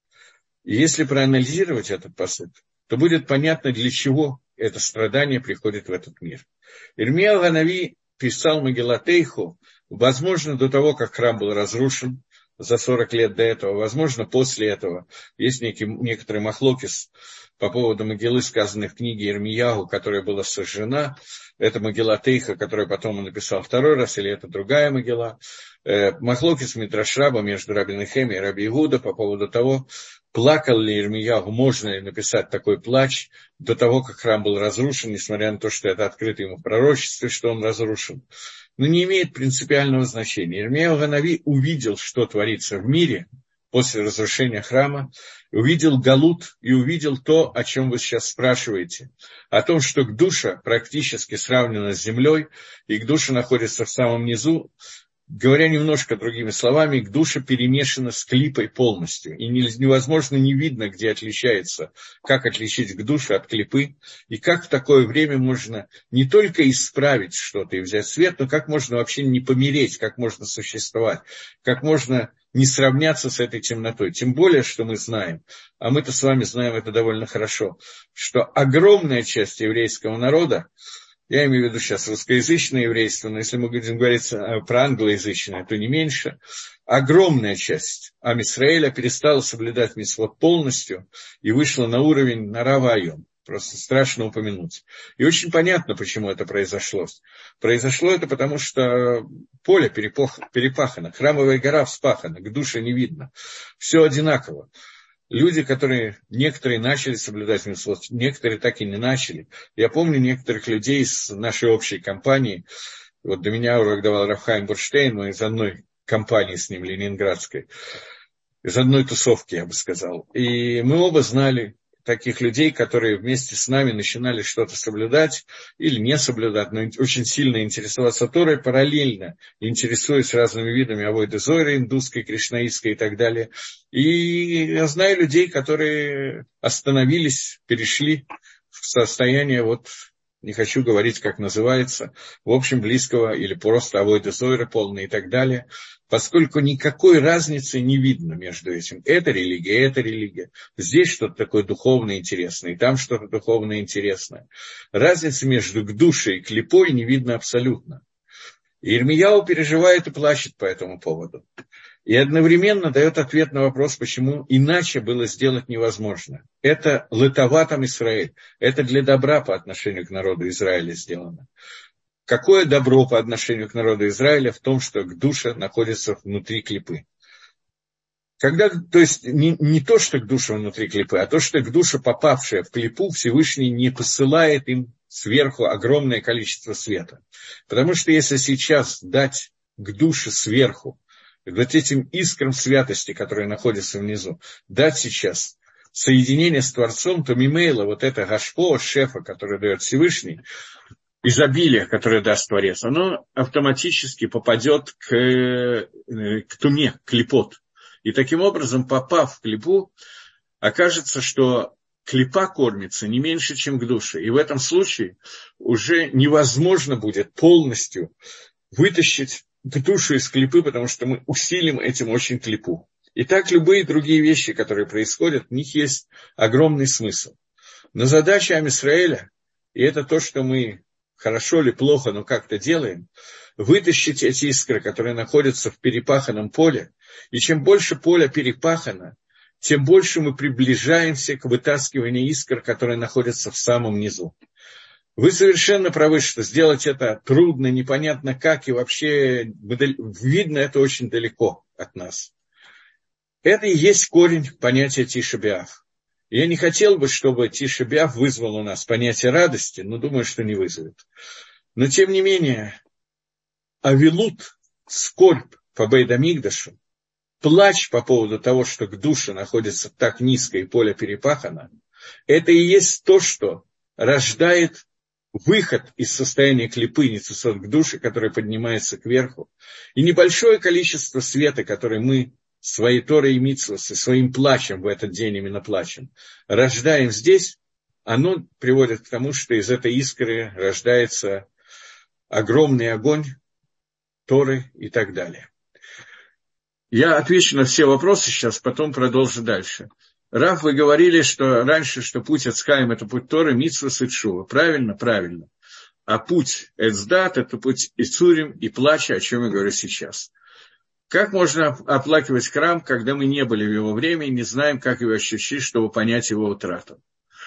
И если проанализировать этот пасук, то будет понятно, для чего это страдание приходит в этот мир. Ирмияу ха-Нави писал Мегилат Эйху, возможно, до того, как храм был разрушен, за сорок лет до этого, возможно, после этого. Есть некий, некоторый махлокис по поводу Мегилы, сказанной в книге Ирмияу, которая была сожжена. Это Мегилат Эйха, которую потом он написал второй раз, или это другая Мегила. Махлокис Мидраш Раба между Раби Нехемией и Раби Иуда по поводу того, плакал ли Ирмияу, можно ли написать такой плач до того, как храм был разрушен, несмотря на то, что это открыто ему в пророчестве, что он разрушен. Но не имеет принципиального значения. Ирмияу ха-Нави увидел, что творится в мире после разрушения храма, увидел галут и увидел то, о чем вы сейчас спрашиваете, о том, что душа практически сравнена с землей, и душа находится в самом низу. Говоря немножко другими словами, душа перемешана с клипой полностью. И невозможно, не видно, где отличается, как отличить душу от клипы. И как в такое время можно не только исправить что-то и взять свет, но как можно вообще не помереть, как можно существовать, как можно не сравняться с этой темнотой. Тем более, что мы знаем, а мы-то с вами знаем это довольно хорошо, что огромная часть еврейского народа, я имею в виду сейчас русскоязычное еврейство, но если мы будем говорить про англоязычное, то не меньше. Огромная часть Ам Исраэля перестала соблюдать мицвот полностью и вышла на уровень Нарава Айом. Просто страшно упомянуть. И очень понятно, почему это произошло. Произошло это потому, что поле перепох... перепахано, храмовая гора вспахана, к душе не видно. Все одинаково. Люди, которые, некоторые начали соблюдать мицвот, некоторые так и не начали. Я помню некоторых людей из нашей общей компании. Вот до меня урок давал Рав Хаим Бурштейн, мы из одной компании с ним, ленинградской, из одной тусовки, я бы сказал. И мы оба знали таких людей, которые вместе с нами начинали что-то соблюдать или не соблюдать, но очень сильно интересоваться Торой, параллельно интересуясь разными видами авойды зоры, индусской, кришнаистской и так далее. И я знаю людей, которые остановились, перешли в состояние, вот, не хочу говорить, как называется, в общем, близкого или просто авойды зоры полной и так далее, поскольку никакой разницы не видно между этим. Это религия, это религия. Здесь что-то такое духовное интересное, и там что-то духовное интересное. Разницы между гдушей и клипой не видно абсолютно. И Ирмияу переживает и плачет по этому поводу. И одновременно дает ответ на вопрос, почему иначе было сделать невозможно. Это летаватам Исраэль. Это для добра по отношению к народу Израиля сделано. Какое добро по отношению к народу Израиля в том, что душа находится внутри клипы. Когда, то есть не, не то, что душа внутри клипы, а то, что душа, попавшая в клипу, Всевышний не посылает им сверху огромное количество света. Потому что если сейчас дать к душе сверху, вот этим искрам святости, которые находятся внизу, дать сейчас соединение с Творцом, то мимейла, вот это гашпо, шефа, который дает Всевышний, изобилие, которое даст Творец, оно автоматически попадет к, к туме, к клипот. И таким образом, попав в клипу, окажется, что клипа кормится не меньше, чем к душе. И в этом случае уже невозможно будет полностью вытащить душу из клипы, потому что мы усилим этим очень клипу. И так любые другие вещи, которые происходят, в них есть огромный смысл. Но задача Ам Исраэля, и это то, что мы хорошо или плохо, но как-то делаем, вытащить эти искры, которые находятся в перепаханном поле, и чем больше поле перепахано, тем больше мы приближаемся к вытаскиванию искр, которые находятся в самом низу. Вы совершенно правы, что сделать это трудно, непонятно как, и вообще видно это очень далеко от нас. Это и есть корень понятия Тиша б'Ав. Я не хотел бы, чтобы Тиша б'Ав вызвал у нас понятие радости, но думаю, что не вызовет. Но тем не менее, авилут, скорбь по Бейт-Амикдашу, плач по поводу того, что к душе находится так низко и поле перепахано, это и есть то, что рождает выход из состояния клипы нецесот к душе, который поднимается кверху, и небольшое количество света, который мы своей Торой и Мицвос, и своим плачем в этот день именно плачем, рождаем здесь, оно приводит к тому, что из этой искры рождается огромный огонь Торы и так далее. Я отвечу на все вопросы сейчас, потом продолжу дальше. Рав, вы говорили, что раньше, что путь Эцхаим – это путь Торы, Мицвос и Тшува. Правильно? Правильно. А путь Эцдат – это путь Ицурим и плача, о чем я говорю сейчас. Как можно оплакивать храм, когда мы не были в его время и не знаем, как его ощутить, чтобы понять его утрату?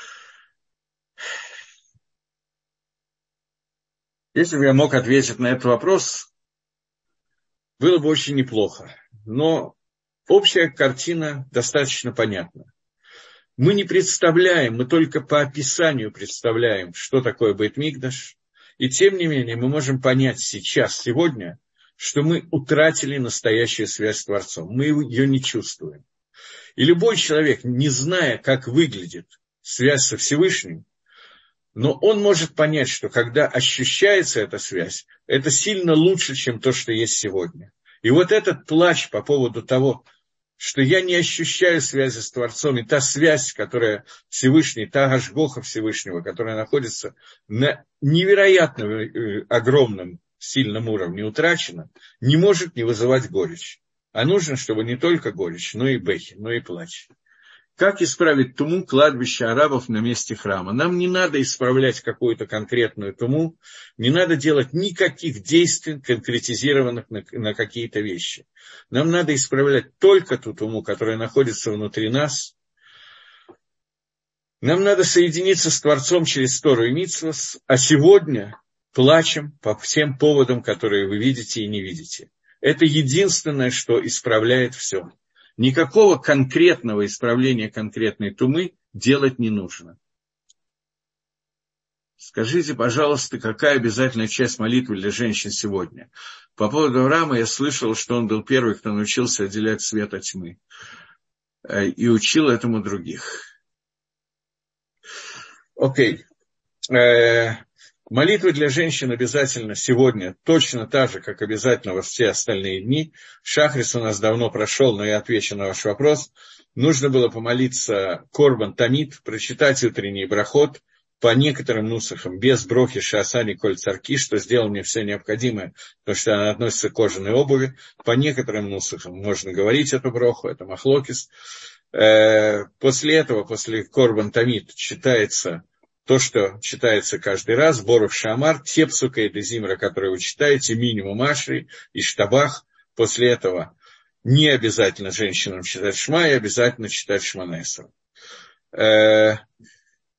Если бы я мог ответить на этот вопрос, было бы очень неплохо. Но общая картина достаточно понятна. Мы не представляем, мы только по описанию представляем, что такое Бейт-Микдаш, и тем не менее мы можем понять сейчас, сегодня, что мы утратили настоящую связь с Творцом, мы ее не чувствуем. И любой человек, не зная, как выглядит связь со Всевышним, но он может понять, что когда ощущается эта связь, это сильно лучше, чем то, что есть сегодня. И вот этот плач по поводу того, что я не ощущаю связи с Творцом, и та связь, которая Всевышний, та гашгоха Всевышнего, которая находится на невероятно огромном, сильном уровне, утрачена, не может не вызывать горечь. А нужно, чтобы не только горечь, но и бехи, но и плач. Как исправить туму кладбища арабов на месте храма? Нам не надо исправлять какую-то конкретную туму, не надо делать никаких действий, конкретизированных на, на какие-то вещи. Нам надо исправлять только ту туму, которая находится внутри нас. Нам надо соединиться с Творцом через Тору и Мицвос, а сегодня плачем по всем поводам, которые вы видите и не видите. Это единственное, что исправляет все. Никакого конкретного исправления конкретной тумы делать не нужно. Скажите, пожалуйста, какая обязательная часть молитвы для женщин сегодня? По поводу Авраама я слышал, что он был первый, кто научился отделять свет от тьмы. И учил этому других. Окей. Молитва для женщин обязательно сегодня, точно так же, как обязательно во все остальные дни. Шахрис у нас давно прошел, но я отвечу на ваш вопрос. Нужно было помолиться Корбан Тамид, прочитать утренний брахот по некоторым нусахам, без брохи шаасани коль царки, что сделал мне все необходимое, потому что она относится к кожаной обуви. По некоторым нусахам можно говорить эту броху, это махлокис. После этого, после Корбан Тамид, читается то, что читается каждый раз, Борух Шамар, те псука и дезимра, которые вы читаете, минимум Ашри и Штабах. После этого не обязательно женщинам читать Шма, и обязательно читать Шманесер.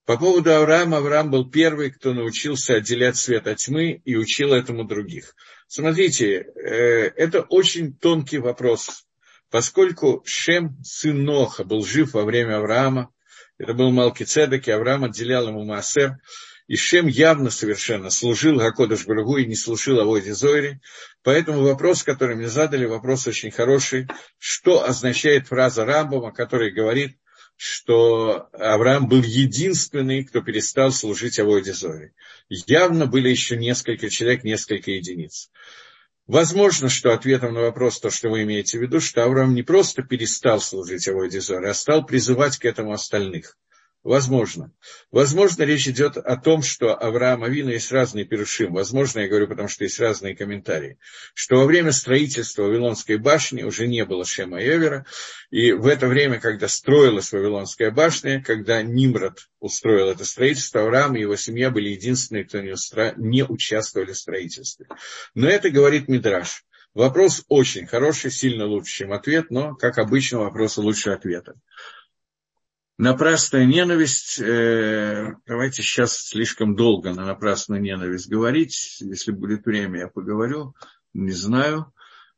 По поводу Авраама, Авраам был первый, кто научился отделять свет от тьмы и учил этому других. Смотрите, это очень тонкий вопрос, поскольку Шем, сын Ноха, был жив во время Авраама, это был Малкицедек, и Авраам отделял ему Маасер, и Шем явно совершенно служил Гакодеш Баругу и не служил Авойде Зойре, поэтому вопрос, который мне задали, вопрос очень хороший, что означает фраза Рамбама, который говорит, что Авраам был единственный, кто перестал служить Авойде Зойре. Явно были еще несколько человек, несколько единиц. Возможно, что ответом на вопрос, то, что вы имеете в виду, что Авраам не просто перестал служить Авойде Зойре, а стал призывать к этому остальных. Возможно. Возможно, речь идет о том, что Авраам Авину есть разные пирушим. Возможно, я говорю, потому что есть разные комментарии. Что во время строительства Вавилонской башни уже не было Шема и Эвера. И в это время, когда строилась Вавилонская башня, когда Нимрод устроил это строительство, Авраам и его семья были единственные, кто не, устро... не участвовали в строительстве. Но это говорит Мидраш. Вопрос очень хороший, сильно лучше, чем ответ, но, как обычно, вопросы лучше ответа. Напрасная ненависть, э, давайте сейчас слишком долго на напрасную ненависть говорить, если будет время, я поговорю, не знаю.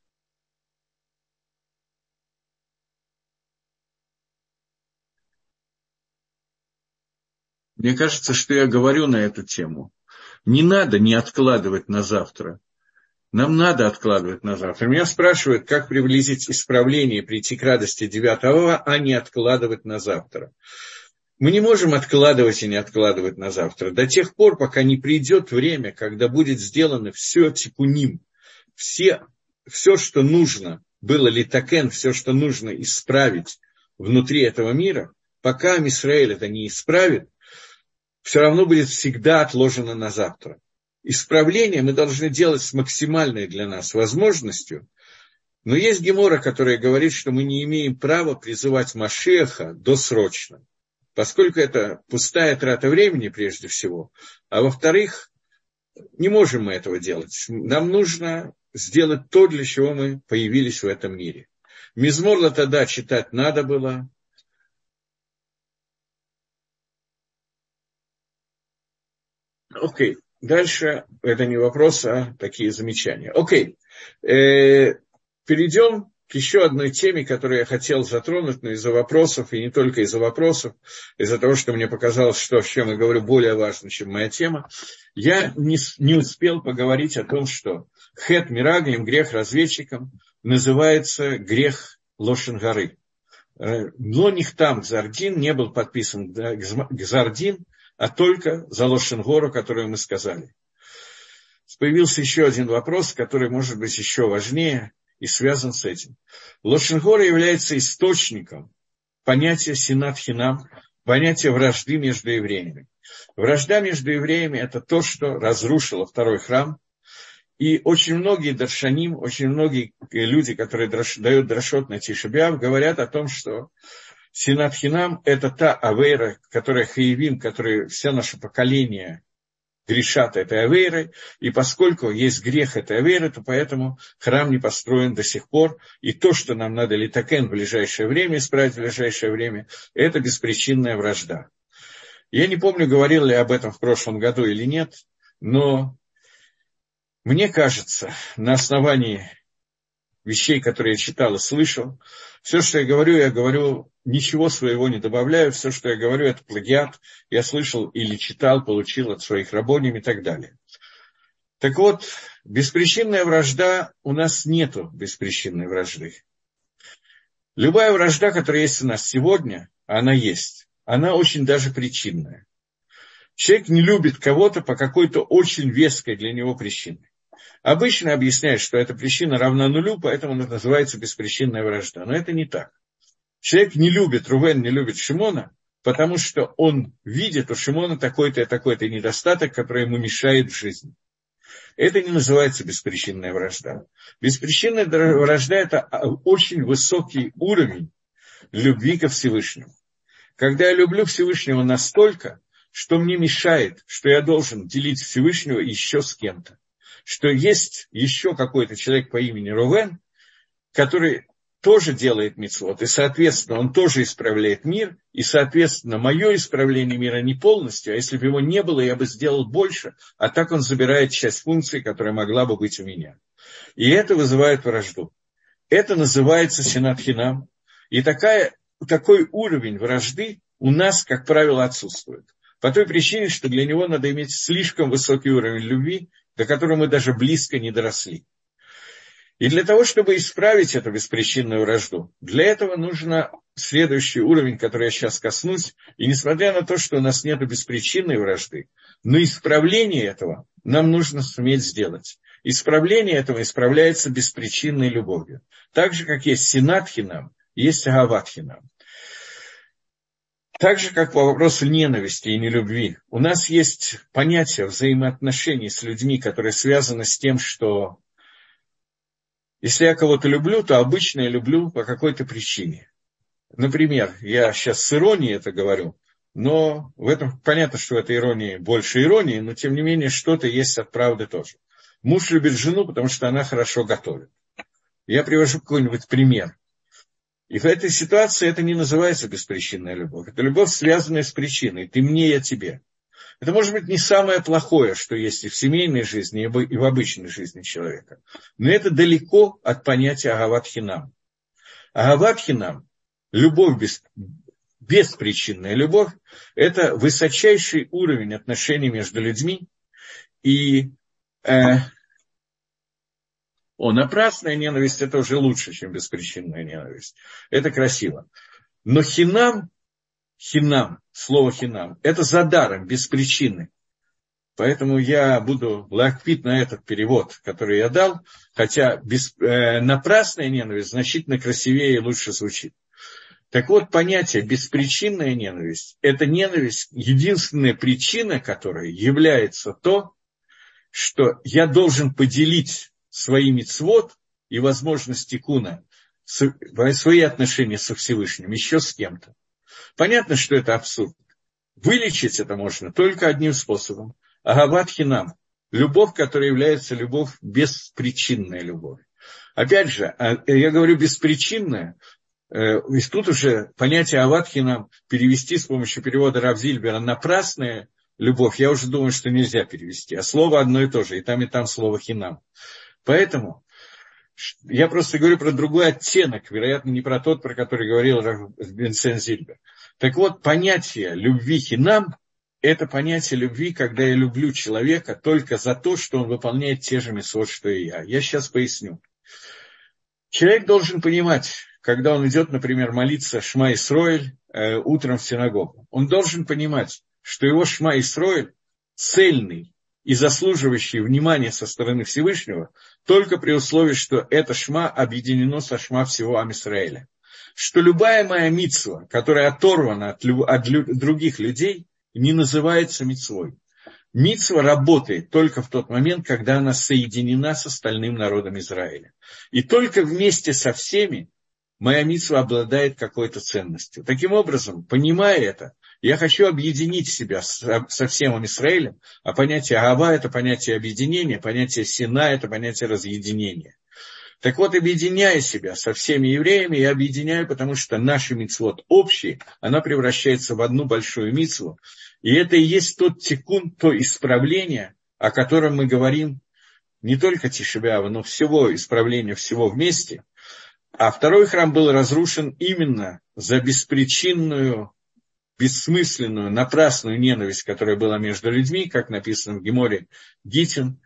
Мне кажется, что я говорю на эту тему. Не надо не откладывать на завтра. Нам надо откладывать на завтра. Меня спрашивают, как приблизить исправление, прийти к радости девятого, а не откладывать на завтра. Мы не можем откладывать и не откладывать на завтра. До тех пор, пока не придет время, когда будет сделано все тикуним, все, все, что нужно, было литакен, все, что нужно исправить внутри этого мира, пока Ам-Исраэль это не исправит, все равно будет всегда отложено на завтра. Исправление мы должны делать с максимальной для нас возможностью, но есть гемора, которая говорит, что мы не имеем права призывать Машеха досрочно, поскольку это пустая трата времени прежде всего, а во-вторых, не можем мы этого делать. Нам нужно сделать то, для чего мы появились в этом мире. Мизмор латада читать надо было. Окей. Дальше это не вопрос, а такие замечания. Окей, э, перейдем к еще одной теме, которую я хотел затронуть, но из-за вопросов, и не только из-за вопросов, из-за того, что мне показалось, что, о чем я говорю, более важно, чем моя тема, я не, не успел поговорить о том, что хет мираглим, грех разведчикам, называется грех лошен горы. Но нихтам гзардин, не был подписан гзардин, а только за лошен-гору, которую мы сказали. Появился еще один вопрос, который может быть еще важнее и связан с этим. Лошен-гора является источником понятия синат-хинам, понятия вражды между евреями. Вражда между евреями – это то, что разрушило второй храм. И очень многие даршаним, очень многие люди, которые дают драшот на Тиша б'Ав, говорят о том, что Синат Хинам – это та авейра, которая хаевим, которая все наше поколение грешат этой авейрой, и поскольку есть грех этой авейры, то поэтому храм не построен до сих пор, и то, что нам надо литакен в ближайшее время, исправить в ближайшее время, это беспричинная вражда. Я не помню, говорил ли я об этом в прошлом году или нет, но мне кажется, на основании вещей, которые я читал и слышал, все, что я говорю, я говорю, ничего своего не добавляю, все, что я говорю, это плагиат, я слышал или читал, получил от своих рабоним и так далее. Так вот, беспричинная вражда, у нас нету беспричинной вражды. Любая вражда, которая есть у нас сегодня, она есть, она очень даже причинная. Человек не любит кого-то по какой-то очень веской для него причине. Обычно объясняют, что эта причина равна нулю, поэтому это называется беспричинная вражда. Но это не так. Человек не любит, Рувен не любит Шимона, потому что он видит у Шимона такой-то и такой-то недостаток, который ему мешает в жизни. Это не называется беспричинная вражда. Беспричинная вражда – это очень высокий уровень любви ко Всевышнему. Когда я люблю Всевышнего настолько, что мне мешает, что я должен делить Всевышнего еще с кем-то. Что есть еще какой-то человек по имени Рувен, который тоже делает мицвот, и, соответственно, он тоже исправляет мир, и, соответственно, мое исправление мира не полностью, а если бы его не было, я бы сделал больше, а так он забирает часть функций, которая могла бы быть у меня. И это вызывает вражду. Это называется синат хинам, и такая, такой уровень вражды у нас, как правило, отсутствует. По той причине, что для него надо иметь слишком высокий уровень любви, до которого мы даже близко не доросли. И для того, чтобы исправить эту беспричинную вражду, для этого нужно следующий уровень, который я сейчас коснусь. И несмотря на то, что у нас нет беспричинной вражды, но исправление этого нам нужно суметь сделать. Исправление этого исправляется беспричинной любовью. Так же, как есть синат хинам, есть агават хинам. Так же, как по вопросу ненависти и нелюбви, у нас есть понятие взаимоотношений с людьми, которые связаны с тем, что если я кого-то люблю, то обычно я люблю по какой-то причине. Например, я сейчас с иронией это говорю, но в этом понятно, что в этой иронии больше иронии, но тем не менее что-то есть от правды тоже. Муж любит жену, потому что она хорошо готовит. Я привожу какой-нибудь пример. И в этой ситуации это не называется беспричинная любовь. Это любовь, связанная с причиной. Ты мне, я тебе. Это может быть не самое плохое, что есть и в семейной жизни, и в обычной жизни человека. Но это далеко от понятия агават хинам. Агават хинам, любовь, без, беспричинная любовь, это высочайший уровень отношений между людьми. И э, о, напрасная ненависть – это уже лучше, чем беспричинная ненависть. Это красиво. Но хинам, хинам, слово хинам, это за даром, без причины. Поэтому я буду лакпить на этот перевод, который я дал, хотя без, э, напрасная ненависть значительно красивее и лучше звучит. Так вот, понятие беспричинная ненависть – это ненависть, единственная причина которой является то, что я должен поделить свои мицвот и возможности куна, свои отношения со Всевышним еще с кем-то. Понятно, что это абсурд. Вылечить это можно только одним способом. Агават хинам. Любовь, которая является любовь, беспричинная любовь. Опять же, я говорю беспричинная, и тут уже понятие агават хинам перевести с помощью перевода Рав Зильбера напрасная любовь, я уже думаю, что нельзя перевести. А слово одно и то же, и там, и там слово хинам. Поэтому я просто говорю про другой оттенок, вероятно, не про тот, про который говорил Бенсен Зильбер. Так вот, понятие любви хинам – это понятие любви, когда я люблю человека только за то, что он выполняет те же мицвот, что и я. Я сейчас поясню. Человек должен понимать, когда он идет, например, молиться Шма Исроэль э, утром в синагогу, он должен понимать, что его Шма Исроэль цельный и заслуживающий внимания со стороны Всевышнего только при условии, что это Шма объединено со Шма всего Ам Исраэля. Что любая моя мицва, которая оторвана от, лю- от лю- других людей, не называется мицвой. Мицва работает только в тот момент, когда она соединена с остальным народом Израиля. И только вместе со всеми моя мицва обладает какой-то ценностью. Таким образом, понимая это, я хочу объединить себя со всем Израилем, а понятие агава – это понятие объединения, понятие сина – это понятие разъединения. Так вот, объединяя себя со всеми евреями, я объединяю, потому что наши мицвот общие, она превращается в одну большую мицву. И это и есть тот тикун, то исправление, о котором мы говорим не только Тиша б'Ав, но всего исправления всего вместе. А второй храм был разрушен именно за беспричинную, бессмысленную, напрасную ненависть, которая была между людьми, как написано в Геморе Гитин.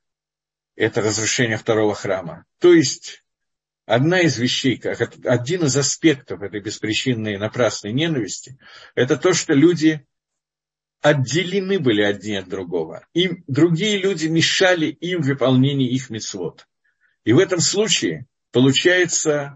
Это разрушение второго храма. То есть, одна из вещей, как один из аспектов этой беспричинной напрасной ненависти, это то, что люди отделены были одни от другого. Им, другие люди мешали им в выполнении их мицвот. И в этом случае получается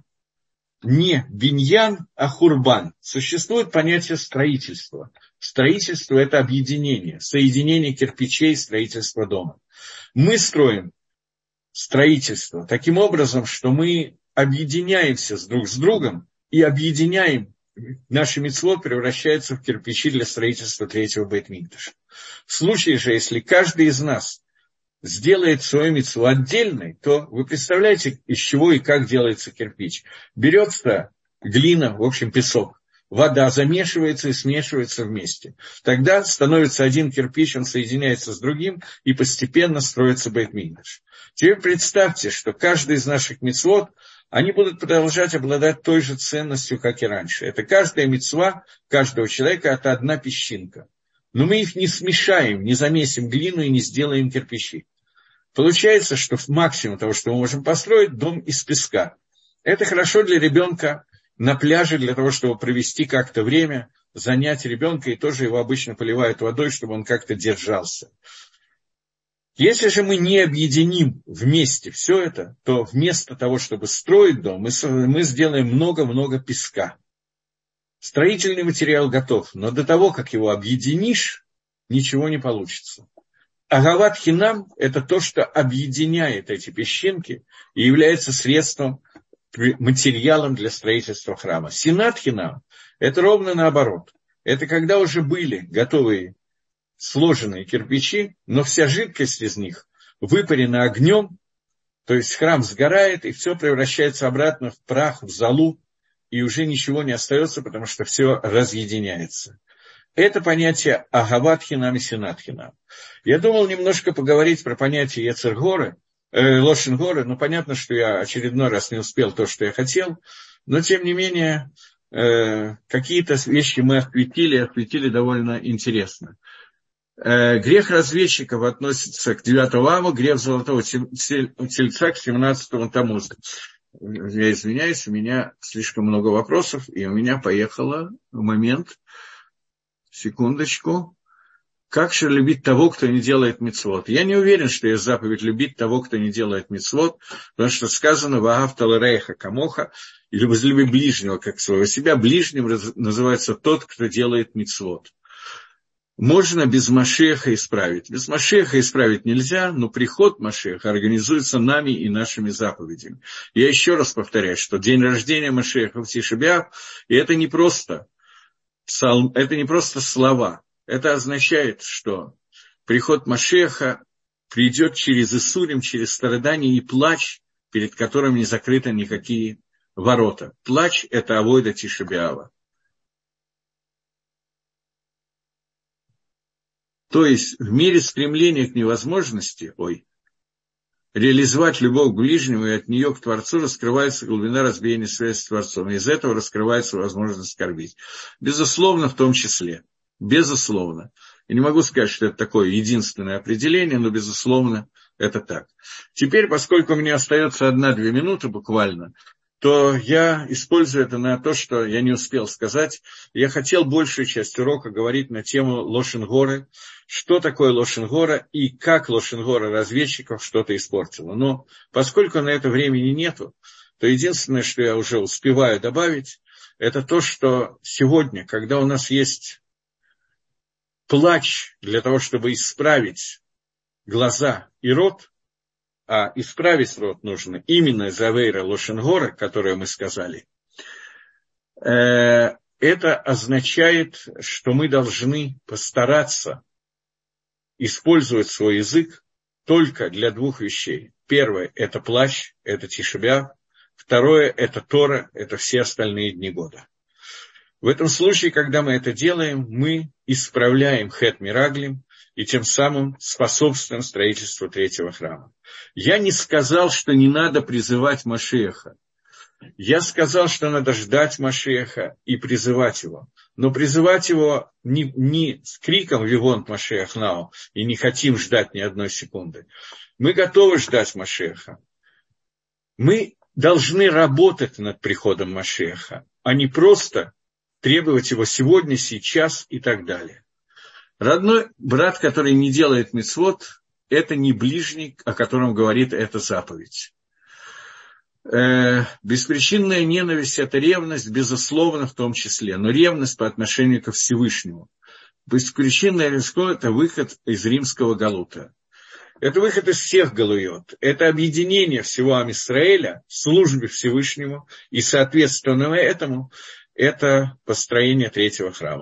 не биньян, а хурбан. Существует понятие строительства. Строительство – это объединение, соединение кирпичей, строительство дома. Мы строим строительство таким образом, что мы объединяемся с друг с другом и объединяем, наши мицвот превращаются в кирпичи для строительства третьего бейт-микдаша. В случае же, если каждый из нас сделает свою мицву отдельной, то вы представляете, из чего и как делается кирпич. Берется глина, в общем, песок, вода замешивается и смешивается вместе. Тогда становится один кирпич, он соединяется с другим, и постепенно строится бейт-микдаш. Теперь представьте, что каждый из наших мицвот, они будут продолжать обладать той же ценностью, как и раньше. Это каждая мицва каждого человека, это одна песчинка. Но мы их не смешаем, не замесим глину и не сделаем кирпичи. Получается, что максимум того, что мы можем построить, дом из песка. Это хорошо для ребенка на пляже, для того, чтобы провести как-то время, занять ребенка, и тоже его обычно поливают водой, чтобы он как-то держался. Если же мы не объединим вместе все это, то вместо того, чтобы строить дом, мы, мы сделаем много-много песка. Строительный материал готов, но до того, как его объединишь, ничего не получится. Агават хинам – это то, что объединяет эти песчинки и является средством, материалом для строительства храма. Синат хинам – это ровно наоборот. Это когда уже были готовые сложенные кирпичи, но вся жидкость из них выпарена огнем, то есть храм сгорает, и все превращается обратно в прах, в золу, и уже ничего не остается, потому что все разъединяется. Это понятие агават хинам и синат хинам. Я думал немножко поговорить про понятие йецер гора, э, лошен гора, но понятно, что я очередной раз не успел то, что я хотел, но тем не менее э, какие-то вещи мы осветили, осветили довольно интересно. Э, грех разведчиков относится к девятому аву, грех золотого тельца к семнадцатому тамузу. Я извиняюсь, у меня слишком много вопросов, и у меня поехало момент, секундочку. Как же любить того, кто не делает мицвот? Я не уверен, что есть заповедь любить того, кто не делает мицвот, потому что сказано «Ваагавта лерейха камоха», или «возлюби ближнего, как своего себя». Ближним называется тот, кто делает мицвот. Можно без Машеха исправить. Без Машеха исправить нельзя, но приход Машеха организуется нами и нашими заповедями. Я еще раз повторяю, что день рождения Машеха в Тише б'Ав, и это не просто, это не просто слова. Это означает, что приход Машеха придет через Исурим, через страдания и плач, перед которым не закрыты никакие ворота. Плач – это авойда Тише б'Ава. То есть в мире стремления к невозможности, ой, реализовать любовь к ближнему, и от нее к Творцу раскрывается глубина разбиения связи с Творцом. И из этого раскрывается возможность скорбить. Безусловно, в том числе. Безусловно. Я не могу сказать, что это такое единственное определение, но, безусловно, это так. Теперь, поскольку у меня остается одна-две минуты буквально, то я использую это на то, что я не успел сказать. Я хотел большую часть урока говорить на тему лошен горы, что такое лошен гора и как лошен гора разведчиков что-то испортило. Но поскольку на это времени нету, то единственное, что я уже успеваю добавить, это то, что сегодня, когда у нас есть плач для того, чтобы исправить глаза и рот, а исправить рот нужно именно из авейра лошен гора, которую мы сказали, это означает, что мы должны постараться использовать свой язык только для двух вещей. Первое – это плач, это Тише б'Ав. Второе – это Тора, это все остальные дни года. В этом случае, когда мы это делаем, мы исправляем хет мираглим и тем самым способствуем строительству третьего храма. Я не сказал, что не надо призывать Машиаха. Я сказал, что надо ждать Машиаха и призывать его. Но призывать его не, не с криком «Вивонт Машиах нау» и не хотим ждать ни одной секунды. Мы готовы ждать Машиаха. Мы должны работать над приходом Машиаха, а не просто требовать его сегодня, сейчас и так далее. Родной брат, который не делает мицвот, это не ближний, о котором говорит эта заповедь. Э, беспричинная ненависть – это ревность, безусловно, в том числе, но ревность по отношению ко Всевышнему. Беспричинная ревность – это выход из римского галута. Это выход из всех галуйот. Это объединение всего Ам Исраэля в службе Всевышнему, и, соответственно, этому это построение третьего храма.